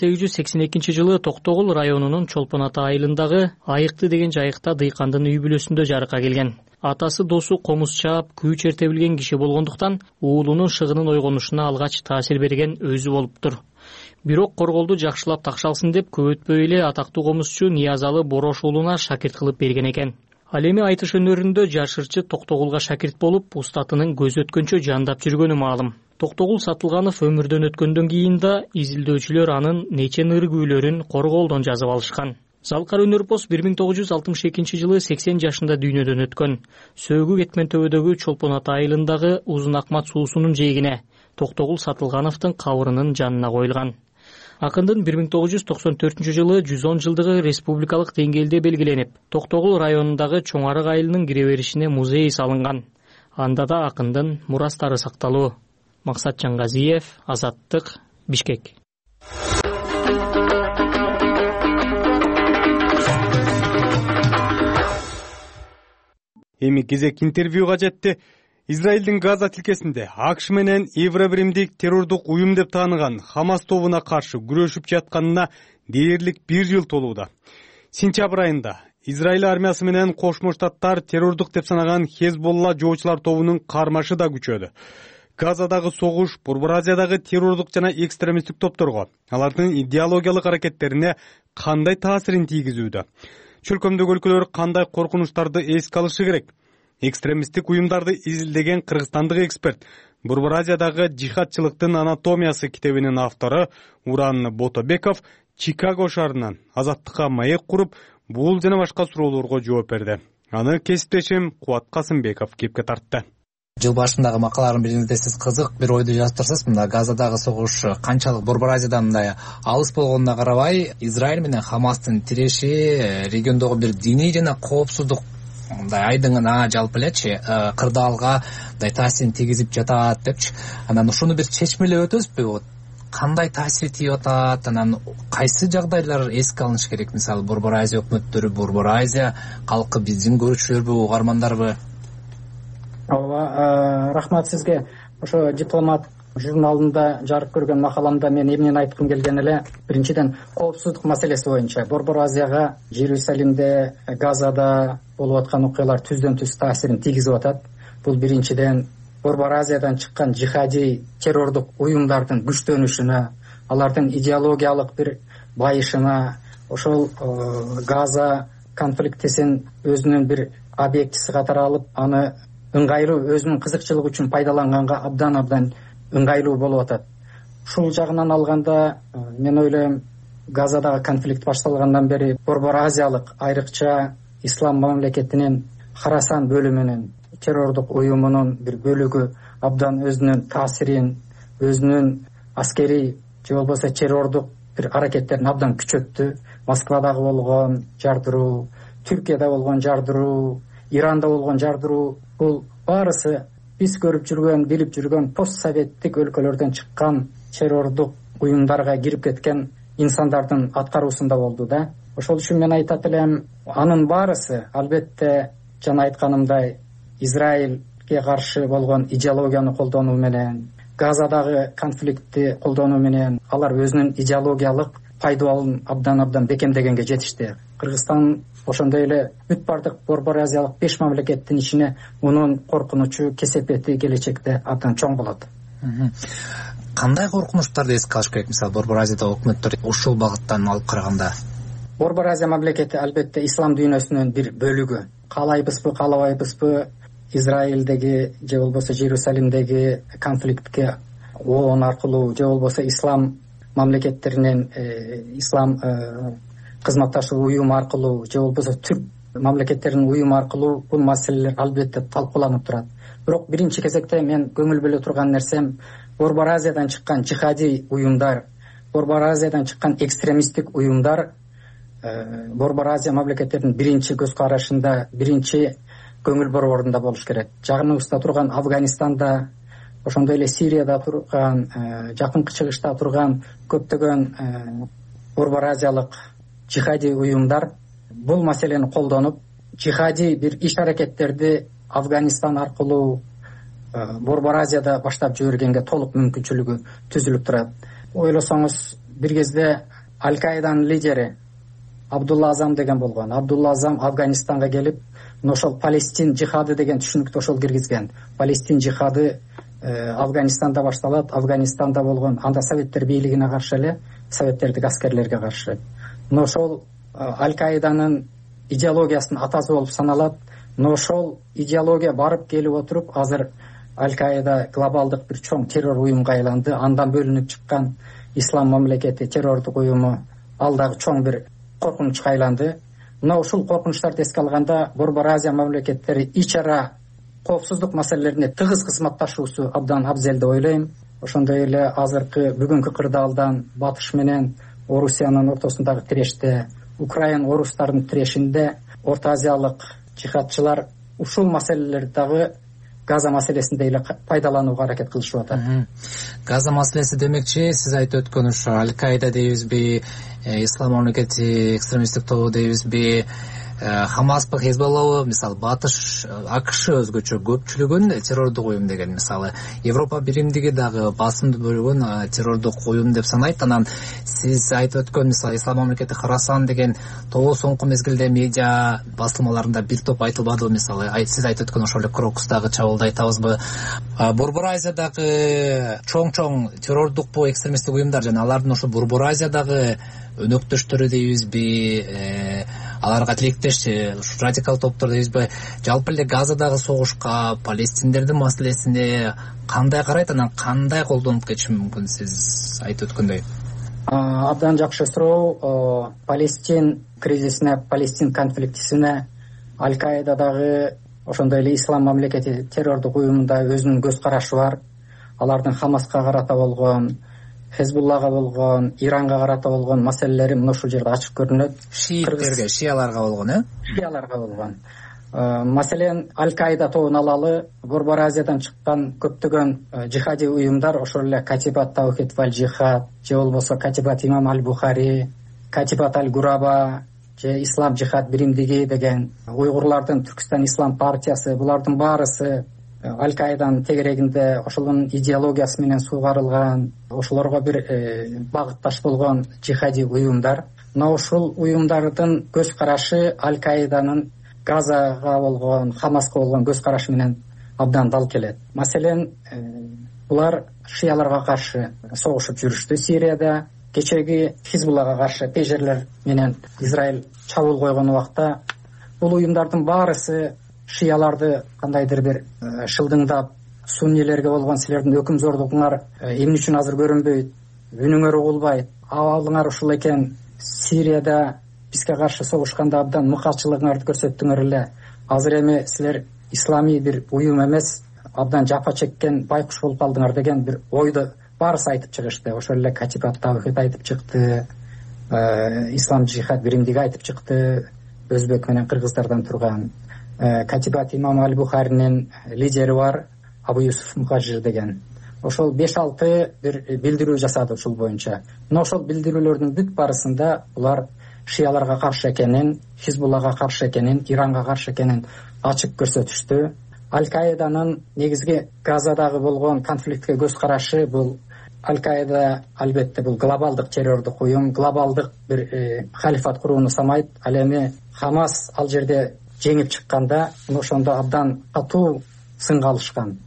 1882-жылы Токтогул районунун Чолпон Ата айылындагы Айыкты деген жайыкта дыйкандын үй бүлөсүндө жарыкка келген. Атасы Досу комуз чаап, күү черте билген киши болгондуктан уулунун шыгынын ойгонушуна алгач таасир берген өзү болуптур. Бирок Коргоолду жакшылап такшалсын деп көп өтпөй эле атактуу комузчу Ниязалы Борош уулуна шакирт кылып берген экен. Ал эми айтыш өнөрүндө жаш ырчы Токтогулга шакирт болуп, устатынын көзү өткөнчө жандап жүргөнү маалым. Токтогул Сатылганов өмүрдөн өткөндөн кийин да изилдөөчүлөр анын нече ыр күүлөрүн Коргоолдон жазып алышкан. Залкар өнөрпоз 1962-жылы 80 жашында дүйнөдөн өткөн. Сөөгү кетмен төбөдөгү Чолпон Ата айылындагы Узун Акмат суусунун жээгине Токтогул Сатылгановдун кабырынын жанына коюлган. Акындын 1994-жылы 110 жылдыгы республикалык деңгээлде белгиленип, Токтогул районундагы Чоң Арык айылынын кире беришине музей салынган. Анда да акындын мурастары сакталуу. Максат Жаңгазиев, Азаттык, Бишкек. Эми кезек интервьюга жетти. Израилдин Газа тилкесинде АКШ менен Евробиримдик террордук уюм деп тааныган Хамас тобуна каршы күрөшүп жатканына дээрлик 1 жыл толууда. Сентябрь айында Израиль армиясы менен Кошмо Штаттар террордук деп санаган Хезболла жоочулар тобунун кармашы да күчөдү. Газадагы согуш Борбор Азиядагы террордук жана экстремисттик топторго, алардын идеологиялык аракеттерине кандай таасирин тийгизүүдө? Чөлкөмдөгү өлкөлөр кандай коркунучтарды эске алышы керек? Экстремисттик уюмдарды изилдеген кыргызстандык эксперт, Борбор Азиядагы жихадчылыктын анатомиясы китебинин автору Уран Ботобеков Чикаго шаарынан Азаттыкка маек куруп, бул жана башка суроолорго жооп берди. Аны кесиптешим Кубат Касымбеков кепке тартты. Жыл башындагы макалалардын биринде сиз кызык бир ойду жазыптырсыз. Мында Газадагы согуш канчалык Борбор Азиядан мындай алыс болгонуна карабай, Израиль менен Хамастын тиреши региондогу бир диний жана коопсуздук мындай айдыңына жалпы элечи кырдаалга мындай таасирин тийгизип жатат депчи. Анан ушуну бир чечмелеп өтөбүзбү? кандай таасир тийип атат, анан кайсы жагдайлар эске алыныш керек? Мисалы Борбор Азия өкмөттөрү, Борбор Азия калкы биздин көрүүчүлөрбү, угармандарбы? Ооба, рахмат сизге. Ошо Дипломат журналында жарык көргөн макаламда мен эмнени айткым келген эле, биринчиден коопсуздук маселеси боюнча Борбор Азияга Иерусалимде, Газада болуп аткан окуялар түздөн түз таасирин тийгизип атат. Бул биринчиден Борбор Азиядан чыккан жихади террордук уюмдардын күчтөнүшүнө, алардын идеологиялык бир байышына, ошол Газа конфликтисин өзүнүн бир объектиси катары алып, аны ыңгайлуу өзүнүн кызыкчылыгы үчүн пайдаланганга абдан ыңгайлуу болуп атат. Ушул жагынан алганда мен ойлойм, Газадагы конфликт башталгандан бери Борбор Азиялык, айрыкча ислам мамлекетинин Харасан бөлүмүнүн, террордук уюмунун бир бөлүгү абдан өзүнүн таасирин, өзүнүн аскерий же болбосо террордук бир аракеттерин абдан күчөттү. Москвадагы болгон жардыруу, Түркияда болгон жардыруу, Иранда болгон жардыруу, бул баарысы биз көрүп жүргөн, билип жүргөн постсоветтик өлкөлөрдөн чыккан террордук уюмдарга кирип кеткен инсандардын аткаруусунда болду да. Ошол үчүн мен айтат элем, анын баарысы албетте жана айтканымдай Израилге каршы болгон идеологияны колдонуу менен, Газадагы конфликтти колдонуу менен алар өзүнүн идеологиялык пайдаланууун абдан бекемдегенге жетишти. Кыргызстан ошондой эле бүт бардык Борбор Азиялык 5 мамлекеттин ичине мунун коркунучу, кесепети келечекте абдан чоң болот. Кандай коркунучтарды эске алыш керек? Мисалы Борбор Азиядагы өкмөттөр ушул багыттан алып караганда. Борбор Азия мамлекети албетте ислам дүйнөсүнүн бир бөлүгү. Каалайбызбы, каалабайбызбы, Израилдеги же болбосо Иерусалимдеги конфликтке ООН аркылуу же болбосо ислам мамлекеттеринин ислам кызматташуу уюму аркылуу же болбосо түрк мамлекеттеринин уюму аркылуу бул маселелер албетте талкууланып турат. Бирок биринчи кезекте мен көңүл бөлө турган нерсем Борбор Азиядан чыккан жихади уюмдар, Борбор Азиядан чыккан экстремисттик уюмдар Борбор Азия мамлекеттеринин биринчи көз карашында, биринчи көңүл борборунда болуш керек. Жагыныбызда турган Афганистанда, ошондой эле Сирияда турган, жакынкы чыгышта турган көптөгөн Борбор Азиялык жихади уюмдар бул маселени колдонуп, жихади бир иш-аракеттерди Афганистан аркылуу Борбор Азияда баштап жибергенге толук мүмкүнчүлүгү түзүлүп турат. Ойлосоңуз, бир кезде Аль-Каиданын лидери Абдулла Азам деген болгон. Абдулла Азам Афганистанга келип, ошол Палестин жихады деген түшүнүктү ошол киргизген. Палестин жихады Афганистанда башталат, Афганистанда болгон анда советтер бийлигине каршы эле, советтердик аскерлерге каршы. Ошол Аль-Каиданын идеологиясынын атасы болуп саналат. Ошол идеология барып келип отуруп, азыр Аль-Каида глобалдык бир чоң террор уюмга айланды. Андан бөлүнүп чыккан ислам мамлекети террордук уюму ал дагы чоң бир коркунучка айланды. Мына ушул коркунучтарды эске алганда Борбор Азия мамлекеттери ич ара коопсуздук маселелерине тыгыз кызматташуусу абдан абзел деп ойлойм. Ошондой эле азыркы бүгүнкү кырдаалдан Батыш менен Орусиянын ортосундагы тиреште, Украин орустарынын тирешинде Орто Азиялык жихадчылар ушул маселелерди дагы Газа маселесинде эле пайдаланууга аракет кылышып атат. Газа маселеси демекчи, сиз айтып өткөн ушу Аль-Каида дейбизби, ислам мамлекети экстремисттик тобу дейбизби, Хамаспы, Хезболлабы, мисалы Батыш, АКШ өзгөчө көпчүлүгүн террордук уюм деген, мисалы Европа биримдиги дагы басымды бөлүгүн террордук уюм деп санайт. Анан сиз айтып өткөн мисалы ислам мамлекети Харасан деген тобу соңку мезгилде медиа басылмаларында бир топ айтылбадыбы, мисалы сиз айтып өткөн ошол эле Крокустагы чабуулду айтабызбы? Борбор Азиядагы чоң террордук экстремисттик уюмдар жана алардын ошо Борбор Азиядагы өнөктөштөрү дейбизби, аларга тилектеш радикал топтор дейбизби, жалпы эле Газадагы согушка, палестиндердин маселесине кандай карайт, анан кандай колдонуп кетиши мүмкүн, сиз айтып өткөндөй? Абдан жакшы суроо. Палестин кризисине, Палестин конфликтисине Аль-Каидадагы ошондой эле ислам мамлекети террордук уюмунда өзүнүн көз карашы бар. Алардын Хамаска карата болгон, Хезбуллага болгон, Иранга карата болгон маселелери мына ушул жерде ачык көрүнөт. Шииттерге, шияларга болгон, Шияларга болгон. Маселен Аль-Каида тобун алалы, Борбор Азиядан чыккан көптөгөн жихади уюмдар, ошол эле Катибат Таухид валь Жихад же болбосо Катибат Имам Аль-Бухари, Катибат Аль-Гураба же Ислам жихад биримдиги деген, уйгурлардын Түркистан Ислам партиясы, булардын баарысы Аль-Каиданын тегерегинде ошолун идеологиясы менен суугарылган, ошолорго бир багытташ болгон жихади уюмдар. Мына ушул уюмдардын көз карашы Аль-Каиданын Газага болгон, Хамаска болгон көз карашы менен абдан дал келет. Маселен, булар шияларга каршы согушуп жүрүштү Сирияда. Кечеги Хизбуллага каршы пежерлер менен Израиль чабуул койгон убакта бул уюмдардын баарысы шияларды кандайдыр бир шылдыңдап, суннилерге болгон силердин өкүмзордугуңар эмне үчүн азыр көрүнбөйт, үнүңөр угулбайт, абалыңар ушул экен, Сирияда бизге каршы согушканда абдан мыкаачылыгыңарды көрсөттүңөр эле, азыр эми силер исламий бир уюм эмес, абдан жапа чеккен байкуш болуп калдыңар деген бир ойду баарысы айтып чыгышты. Ошол эле Катибат Таухид айтып чыкты, Ислам жихад биримдиги айтып чыкты, өзбек менен кыргыздардан турган. Катибат Имам Аль-Бухаринин лидери бар, Абу Юсуф Мухажир деген. Ошол 5-6 бир билдирүү жасады ушул боюнча. Мына ошол билдирүүлөрдүн бүт барысында булар шияларга каршы экенин, Хизбуллага каршы экенин, Иранга каршы экенин ачык көрсөтүштү. Аль-Каиданын негизги Газадагы болгон конфликтке көз карашы бул Аль-Каида албетте бул глобалдык террордук уюм, глобалдык бир халифат курууну самайт. Ал эми Хамас ал жерде жеңип чыкканда, ошондо абдан катуу сынга алышкан.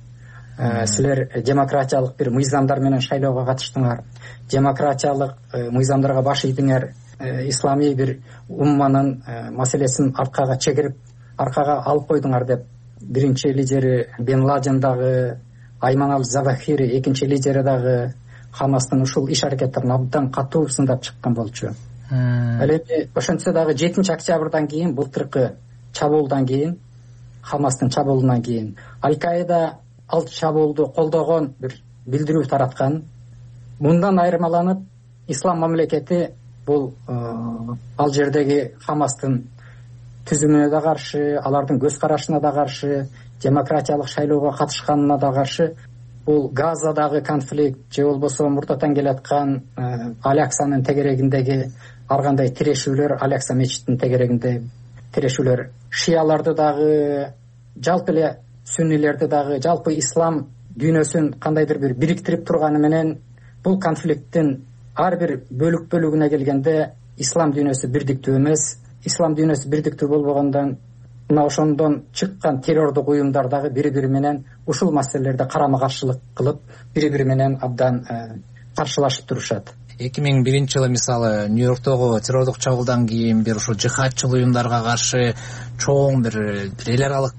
Силер демократиялык бир мыйзамдар менен шайлоого катыштыңар, демократиялык мыйзамдарга баш ийдиңер, исламий бир умманын маселесин аркага чегирип, аркага алып койдуңар деп биринчи лидери Бен Ладен дагы, Айман Аль-Завахири экинчи лидери дагы Хамастын ушул иш аракеттерин абдан катуу сындап чыккан болчу. Ал эми ошентсе дагы 7 октябрдан кийин, былтыркы чабуулдан кийин, Хамастын чабуулунан кийин Аль-Каида ал чабуулду колдогон бир билдирүү тараткан. Мындан айырмаланып, ислам мамлекети бул ал жердеги Хамастын түзүмүнө да каршы, алардын көз карашына да каршы, демократиялык шайлоого катышканына да каршы, бул Газадагы конфликт же болбосо мурдатан келаткан Аляксанын тегерегиндеги ар кандай тирешүүлөр, Алякса мечитинин тегерегинде тирешүүлөр, шияларды дагы, жалпы эле сүннилерди дагы, жалпы ислам дүйнөсүн кандайдыр бир бириктирип турганы менен бул конфликттин ар бир бөлүк-бөлүгүнө келгенде ислам дүйнөсү бирдиктүү эмес. Ислам дүйнөсү бирдиктүү болбогондон мына ошондон чыккан террордук уюмдар дагы бири-бири менен ушул маселелерде карама-каршылык кылып, бири-бири менен абдан каршылашып турушат. 2001-жылы мисалы Нью-Йорктогу террордук чабуулдан кийин бир ушул жихадчыл уюмдарга каршы чоң бир эл аралык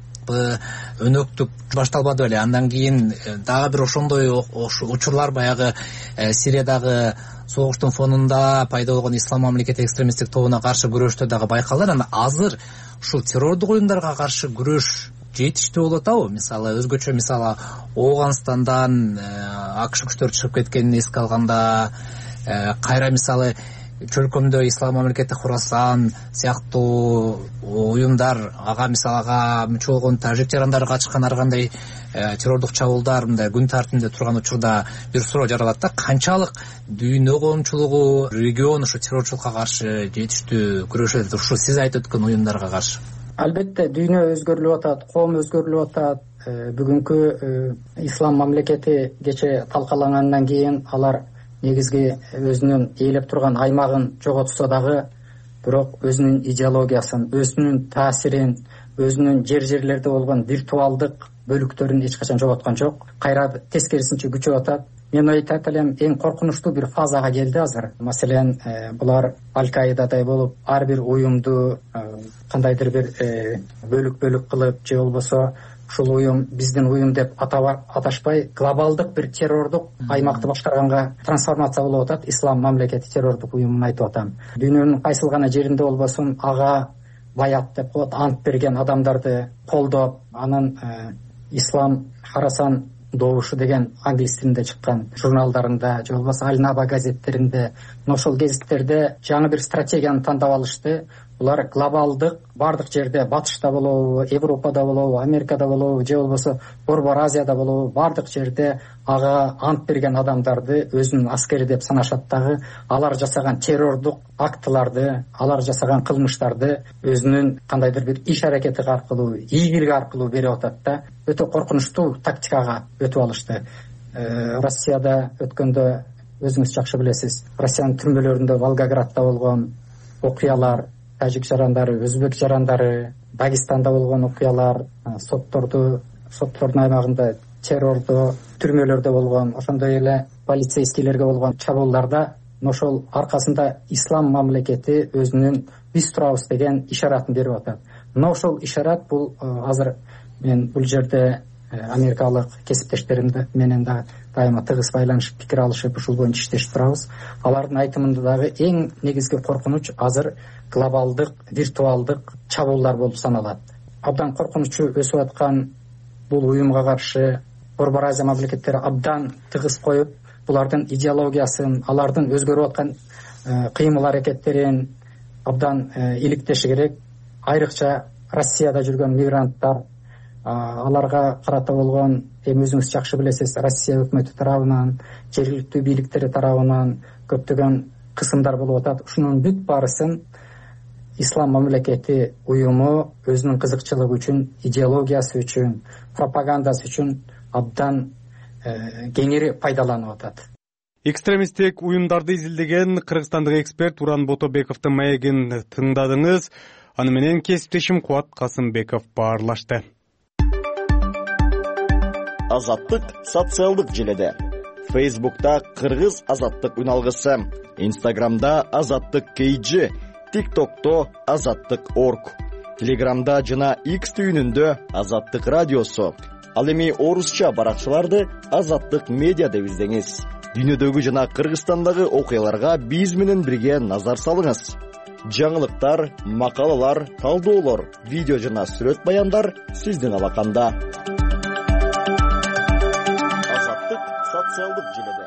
өнөктүк башталбады беле. Андан кийин дагы бир ошондой учурлар баягы Сириядагы согуштун фонунда пайда болгон ислам мамлекети экстремисттик тобуна каршы күрөштө дагы байкалды. Анан азыр ушул террордук уюмдарга каршы күрөш жетиштүү болуп атабы? Мисалы өзгөчө мисалы Ооганстандан АКШ күчтөр чыгып кеткенин эске алганда, кайра мисалы чөлкөмдө ислам мамлекети Хорасан сыяктуу уюмдар, ага мисалы ага мүчө болгон тажик жарандары катышкан ар кандай террордук чабуулдар мындай күн тартибинде турган учурда бир суроо жаралат да, канчалык дүйнө коомчулугу, регион ушу террорчулукка каршы жетиштүү күрөшөт, ушу сиз айтып өткөн уюмдарга каршы? Албетте дүйнө өзгөрүлүп атат, коом өзгөрүлүп атат. Бүгүнкү ислам мамлекети кече талкалангандан кийин алар негизги өзүнүн ээлеп турган аймагын жоготсо дагы, бирок өзүнүн идеологиясын, өзүнүн таасирин, өзүнүн жерлерде болгон виртуалдык бөлүктөрүн эч качан жоготкон жок. Кайра тескерисинче күчөп атат. Мен айтат элем, эң коркунучтуу бир фазага келди азыр. Маселен, булар Аль-Каидадай болуп, ар бир уюмду кандайдыр бир бөлүк-бөлүк кылып, же болбосо ушул уюм биздин уюм деп аташпай, глобалдык бир террордук аймакты башкарганга трансформация болуп атат. Ислам мамлекети террордук уюмун айтып атам. Дүйнөнүн кайсыл гана жеринде болбосун ага баят деп коет, ант берген адамдарды колдоп, анын ислам Хорасан добушу деген англис тилинде чыккан журналдарында, же болбосо Аль-Наба газеттеринде, ошол гезиттерде жаңы бир стратегияны тандап алышты. булар глобалдык баардык жерде, батышта болобу, Европада болобу, Америкада болобу, же болбосо Борбор Азияда болобу, баардык жерде ага ант берген адамдарды өзүнүн аскери деп санашат дагы, алар жасаган террордук актыларды, алар жасаган кылмыштарды өзүнүн кандайдыр бир иш аракети аркылуу, ийгилиги аркылуу берип атат да. Өтө коркунучтуу тактикага өтүп алышты. Россияда өткөндө өзүңүз жакшы билесиз, Россиянын түрмөлөрүндө Волгоградда болгон окуялар, тажик жарандары, өзбек жарандары, Дагестанда болгон окуялар, соттордун аймагында террордо, түрмөлөрдө болгон, ошондой эле полицейскийлерге болгон чабуулдарда ошол аркасында ислам мамлекети өзүнүн биз турабыз деген ишаратын берип атат. Мына ошол ишарат бул азыр мен бул жерде америкалык кесиптештерим менен да дайыма тыгыз байланышып, пикир алышып, ушул боюнча иштешип турабыз. Алардын айтымында дагы эң негизги коркунуч азыр глобалдык, виртуалдык чабуулдар болуп саналат. Абдан коркунучу өсүп аткан бул уюмга каршы Борбор Азия мамлекеттери абдан тыгыз коюп, булардын идеологиясын, алардын өзгөрүп аткан кыймыл аракеттерин абдан иликтеши керек. Айрыкча Россияда жүргөн мигранттар, аларга карата болгон, эми өзүңүз жакшы билесиз, Россия өкмөтү тарабынан, жергиликтүү бийликтери тарабынан көптөгөн кысымдар болуп атат. Ушунун бүт баарысын ислам мамлекети уюму өзүнүн кызыкчылыгы үчүн, идеологиясы үчүн, пропагандасы үчүн абдан кеңири пайдаланып атат. Экстремисттик уюмдарды изилдеген кыргызстандык эксперт Уран Ботобековдун маегин тыңдадыңыз. Аны менен кесиптешим Кубат Касымбеков баарлашты. Азаттык социалдык желеде. Facebook'ta Кыргыз азаттык үналгысы, Instagram'da азаттык KG, TikTok'ta азаттык org, Telegram'da жана X түйүнүндө азаттык радиосу. Ал эми орусча баракчаларды азаттык медиа деп издеңиз. Дүйнөдөгү жана Кыргызстандагы окуяларга биз менен бирге назар салыңыз. Жаңылыктар, макалалар, талдоолор, видео жана сүрөт баяндар сиздин алаканда. Азаттык социалдык желеде.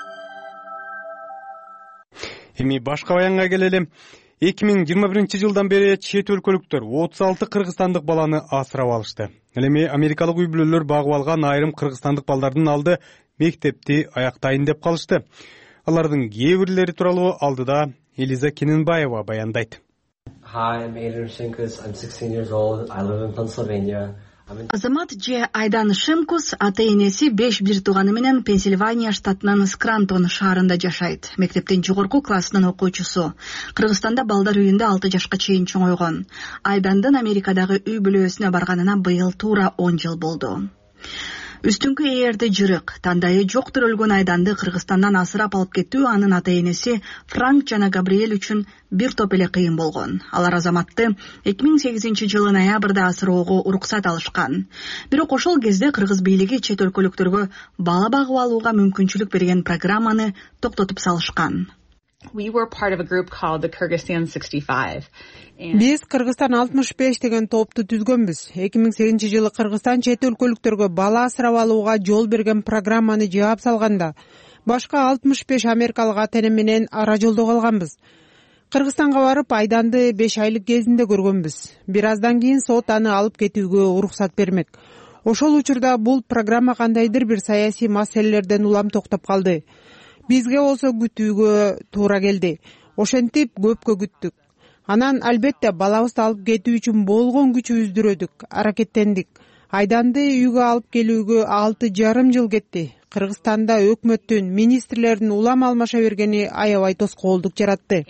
Эми башка баянга келели. 2021-жылдан бери чет өлкөлүктөр 36 кыргызстандык баланы асырап алышты. Ал эми америкалык үй бүлөлөр багып алган айрым кыргызстандык балдардын алды мектепти аяктайын деп калышты. Алардын кээ бирлери тууралуу алдыда Элиза Кененбаева баяндайт. Hi, I'm Adrian Shinkus. I'm 16 years old. I live in Pennsylvania. Азамат же Айдан Шимкус ата-энеси 5 бир тууганы менен Пенсильвания штатынын Скрантон шаарында жашайт. Мектептин жогорку классынын окуучусу. Кыргызстанда балдар үйүндө 6 жашка чейин чоңойгон. Айдандын Америкадагы үй бүлөсүнө барганына быйыл туура 10 жыл болду. Үстүңкү ээрде жырык, тандайы жоктур өлгөн Айданды Кыргызстандан асырап алып кетүү анын ата-энеси Франк жана Габриэль үчүн бир топ эле кыйын болгон. Алар Азаматты 2008-жылы ноябрда асыроого уруксат алышкан. Бирок ошол кезде кыргыз бийлиги чет өлкөлүктөргө бала багып алууга мүмкүнчүлүк берген программаны токтотуп салышкан. We were part of a group called the Kyrgyzstan 65. Биз Кыргызстан 65 деген топту түзгөнбүз. 2008-жылы Кыргызстан чет өлкөлүктөргө бала асырап алууга жол берген программаны жаап салганда, башка 65 америкалык ата-эне менен ара жолдо калганбыз. Кыргызстанга барып, Айданды 5 айлык кезинде көргөнбүз. Бир аздан кийин сот аны алып кетүүгө уруксат бермек. Ошол учурда бул программа кандайдыр бир саясий маселелерден улам токтоп калды. Бизге болсо күтүүгө туура келди. Ошентип көпкө күттүк. Анан албетте балабызды алып кетүү үчүн болгон күчүбүздү өрөдүк, аракеттендик. Айданды үйгө алып келүүгө 6,5 жыл кетти. Кыргызстанда өкмөттүн, министрлердин улам алмаша бергени аябай тоскоолдук жаратты.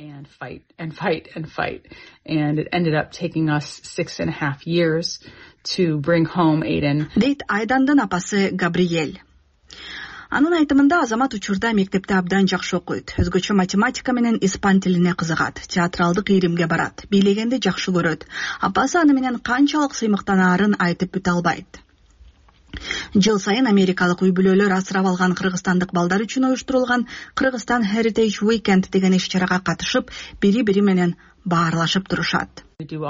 And it ended up taking us 6.5 years to bring home Aiden. Дейт Айдандын апасы Габриэль. Анын айтымында Азамат учурда мектепте абдан жакшы окуйт. Өзгөчө математика менен испан тилине кызыгат. Театралдык ийримге барат. Бийлегенди жакшы көрөт. Апасы аны менен канчалык сыймыктанаарын айтып бүтө албайт. Жыл сайын америкалык үй бүлөлөр асырап алган кыргызстандык балдар үчүн оюштурулган Кыргызстан Heritage Weekend деген иш-чарага катышып, бири-бири менен баарлашып турушат.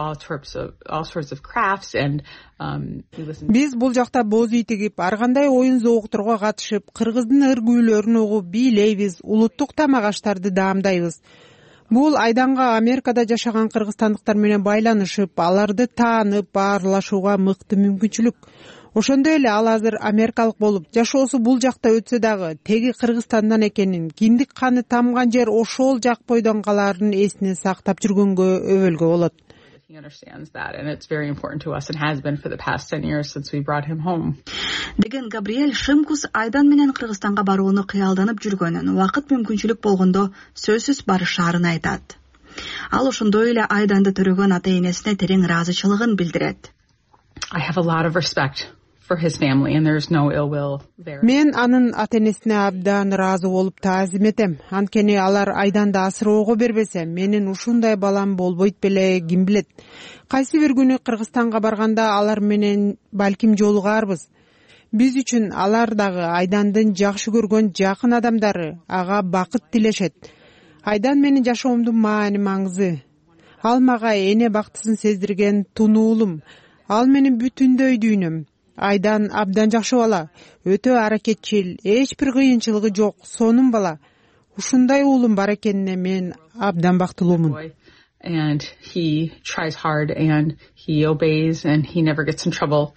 Биз бул жакта боз үй тигип, ар кандай оюн зоокторго катышып, кыргыздын ыр күүлөрүн угуп, бийлейбиз, улуттук тамак аштарды даамдайбыз. Бул Айданга Америкада жашаган кыргызстандыктар менен байланышып, аларды таанып, баарлашууга мыкты мүмкүнчүлүк. Ошондой эле ал азыр америкалык болуп, жашоосу бул жакта өтсө дагы теги Кыргызстандан экенин, киндик каны тамган жер ошол жак бойдон калаарын эсине сактап жүргөнгө өбөлгө болот. He understands that, and it's very important to us and has been for the past 10 years since we brought him home. Деген Габриэль Шимкус Айдан менен Кыргызстанга барууну кыялданып жүргөнүн, убакыт мүмкүнчүлүк болгондо сөзсүз барышаарын айтат. Ал ошондой эле Айданды төрөгөн ата-энесине терең ыраазычылыгын билдирет. I have a lot of respect for his family and there's no ill will there. Мен анын ата-энесине абдан ыраазы болуп таазим этем. Анткени алар Айданды асыроого бербесе, менин ушундай балам болбойт беле, ким билет. Кайсы бир күнү Кыргызстанга барганда алар менен балким жолугаарбыз. Биз үчүн алар дагы Айдандын жакшы көргөн жакын адамдары, ага бакыт тилешет. Айдан менин жашоомдун маани-маңызы. Ал мага эне бактысын сездирген тунуулум. Ал менин бүтүндөй дүйнөм. Айдан абдан жакшы бала, өтө аракетчил, эч бир кыйынчылыгы жок, сонун бала. Ушундай уулум бар экенине мен абдан бактылуумун. And he tries hard and he obeys and he never gets in trouble.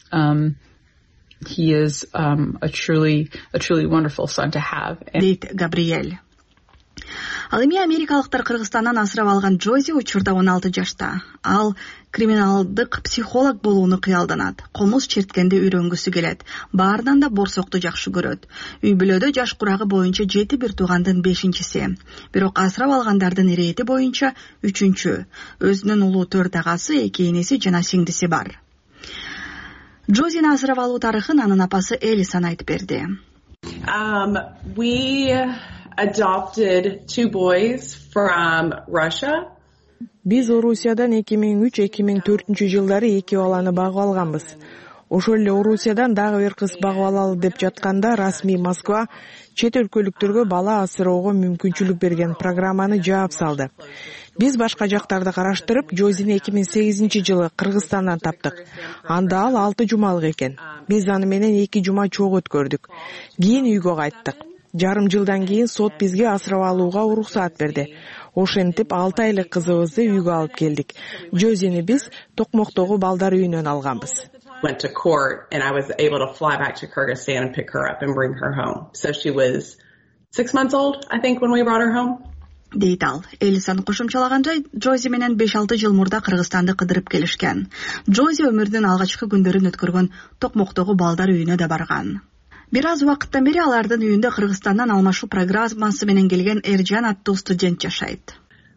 He is a truly wonderful son to have. Дейт Габриэль. Ал эми америкалыктар Кыргызстандан асырап алган Джози учурда 16 жашта. Ал криминалдык психолог болууну кыялданат. Комуз черткенди үйрөнгүсү келет. Баарынан да борсокту жакшы көрөт. Үй бүлөдө жаш курагы боюнча 7 бир туугандын 5-си. Бирок асырап алгандардын ирети боюнча 3-чү. Өзүнүн улуу 4 агасы, 2 энеси жана сиңдиси бар. Джозини асырап алуу тарыхын анын апасы Элисан айтып берди. We adopted 2 boys from Russia. Биз Орусиядан 2003-2004 жылдары 2 баланы багып алганбыз. Ошол эле Орусиядан дагы бир кыз багып алалы деп жатканда расмий Москва чет өлкөлүктөргө бала асыроого мүмкүнчүлүк берген программаны жаап салды. Биз башка жактарды караштырып, Джозини 2008 жылы Кыргызстандан таптык. Анда ал 6 жумалык экен. Биз аны менен 2 жума чогуу өткөрдүк. Кийин үйгө кайттык. Жарым жылдан кийин сот бизге асырап алууга уруксаат берди. Ошентип 6 айлык кызыбызды үйгө алып келдик. Джозини биз Токмоктогу балдар үйүнөн алганбыз. Went to court and I was able to fly back to Kyrgyzstan and pick her up and bring her home. So she was 6 months old, I think, when we brought her home. Дейт ал. Элисан кошумчалагандай, Джози менен 5-6 жыл мурда Кыргызстанды кыдырып келишкен. Джози өмүрүнүн алгачкы күндөрүн өткөргөн Токмоктогу балдар үйүнө да барган. Бир аз убакыттан бери алардын үйүндө Кыргызстандан алмашуу программасы менен келген Эржан аттуу студент жашайт.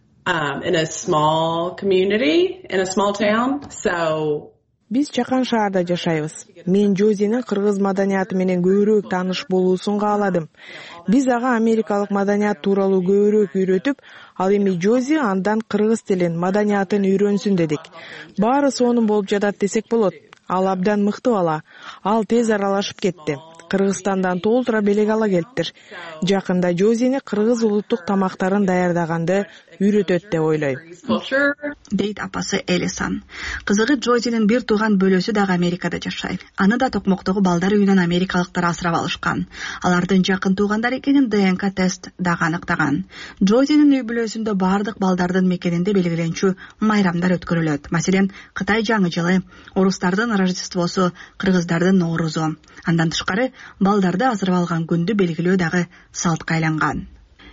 In a small community, in a small town. So биз жакан шаарда жашайбыз. Мен Джозинин кыргыз маданияты менен көбүрөөк тааныш болуусун кааладым. Биз ага америкалык маданият тууралуу көбүрөөк үйрөтүп, ал эми Джози андан кыргыз тилин, маданиятын үйрөнсүн дедик. Баары сонун болуп жатат десек болот. Ал абдан мыкты бала. Ал тез аралашып кетти. Кыргызстандан толтура белек ала келиптир. Жакында Джозини кыргыз улуттук тамактарын даярдаганды үйрөтөт деп ойлойм. Дейт апасы Элисан. Кызыгы Джозинин бир тууган бөлөсү дагы Америкада жашайт. Аны да Токмоктогу балдар үйүнөн америкалыктар асырап алышкан. Алардын жакын туугандар экенин ДНК тест дагы аныктаган. Джозинин үй бүлөсүндө бардык балдардын мекенинде белгиленчү майрамдар өткөрүлөт. Маселен, Кытай жаңы жылы, орустардын Рождествосу, кыргыздардын Ноорузу. Андан тышкары балдарды асырап алган күндү белгилөө дагы салтка айланган.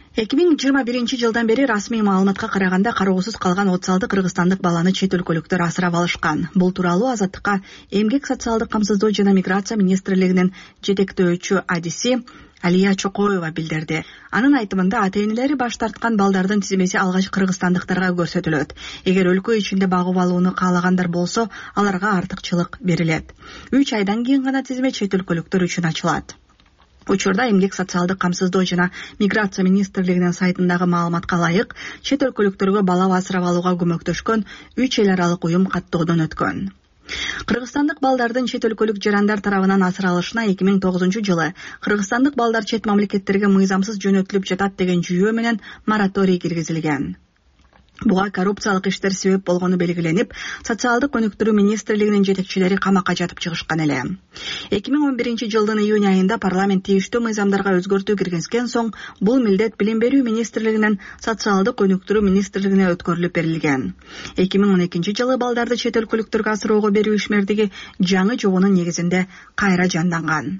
2021 жылдан бери расмий маалыматка караганда кароосуз калган 36 кыргызстандык баланы чет өлкөлүктөр асырап алышкан. Бул тууралуу Азаттыкка Эмгек социалдык камсыздоо жана миграция министрлигинин жетектөөчү адиси Алия Чокоева билдирди. Анын айтымында ата-энелери баш тарткан балдардын тизмеси алгач кыргызстандыктарга көрсөтүлөт. Эгер өлкө ичинде багып алууну каалагандар болсо, аларга артыкчылык берилет. 3 айдан кийин гана тизме чет өлкөлүктөр үчүн ачылат. Учурда Эмгек социалдык камсыздоо жана миграция министрлигинин сайтындагы маалыматка ылайык, чет өлкөлүктөргө бала асырап алууга көмөктөшкөн 3 эл аралык уюм каттоодон өткөн. Кыргызстандык балдардын чет өлкөлүк жарандар тарабынан асыралышына 2009 жылы кыргызстандык балдар чет мамлекеттерге мыйзамсыз жөнөтүлүп жатат деген жүйөө менен мораторий киргизилген. Буга коррупциялык иштер себеп болгону белгиленип, социалдык өнүктүрүү министрлигинин жетекчилери камакка жатып чыгышкан эле. 2011 жылдын июнь айында парламент тийиштүү мыйзамдарга өзгөртүү киргизген соң бул милдет билим берүү министрлигинен социалдык өнүктүрүү министрлигине өткөрүлүп берилген. 2012 жылы балдарды чет өлкөлүктөргө асыроого берүү ишмердиги жаңы жобонун негизинде кайра жанданган.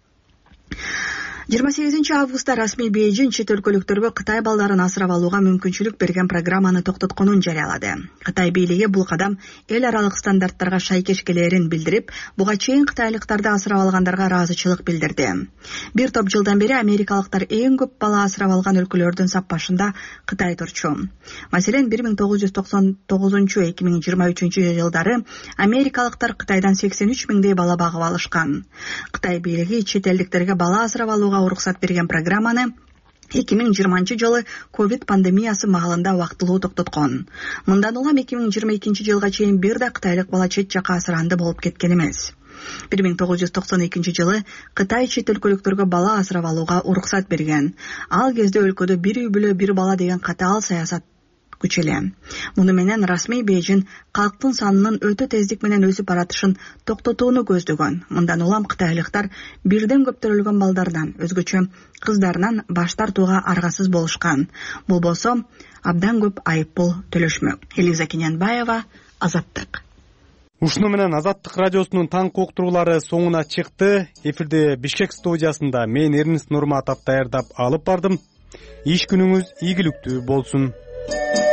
28 августта расмий Бейжин чет өлкөлүктөргө Кытай балдарын асырап алууга мүмкүнчүлүк берген программаны токтотконун жарыялады. Кытай бийлиги бул кадам эл аралык стандарттарга шайкеш келээрин билдирип, буга чейин кытайлыктарды асырап алгандарга ыраазычылык билдирди. Бир топ жылдан бери америкалыктар эң көп бала асырап алган өлкөлөрдүн саппашында Кытай турчу. Маселен, 1999-2023 жылдары америкалыктар Кытайдан 83 миңдей бала багып алышкан. Кытай бийлиги чет элдиктерге бала асырап алууга уруксат берген программаны 2020 жылы ковид пандемиясы маалында убактылуу токтоткон. Мындан улам 2022 жылга чейин бир да кытайлык бала чет жакка асыранды болуп кеткен эмес. 1992 жылы Кытай чет өлкөлүктөргө бала асырап алууга уруксат берген. Ал кезде өлкөдө бир үй бүлө бир бала деген катаал саясат күчеле. Муну менен расмий Бейжин калктын санынын өтө тездик менен өсүп баратышын токтотууну көздөгөн. Мындан улам кытайлыктар бирден көптөрүлгөн балдардан, өзгөчө кыздарынан баш тартууга аргасыз болушкан. Бул болсо абдан көп айыппул төлөшмөк. Элиза Кененбаева, Азаттык. Ушуну менен Азаттык радиосунун таңкы уктуруулары соңуна чыкты. Эфирде Бишкек студиясында мен Эрнест Нурматов даярдап алып бардым. Иш күнүңүз ийгиликтүү болсун.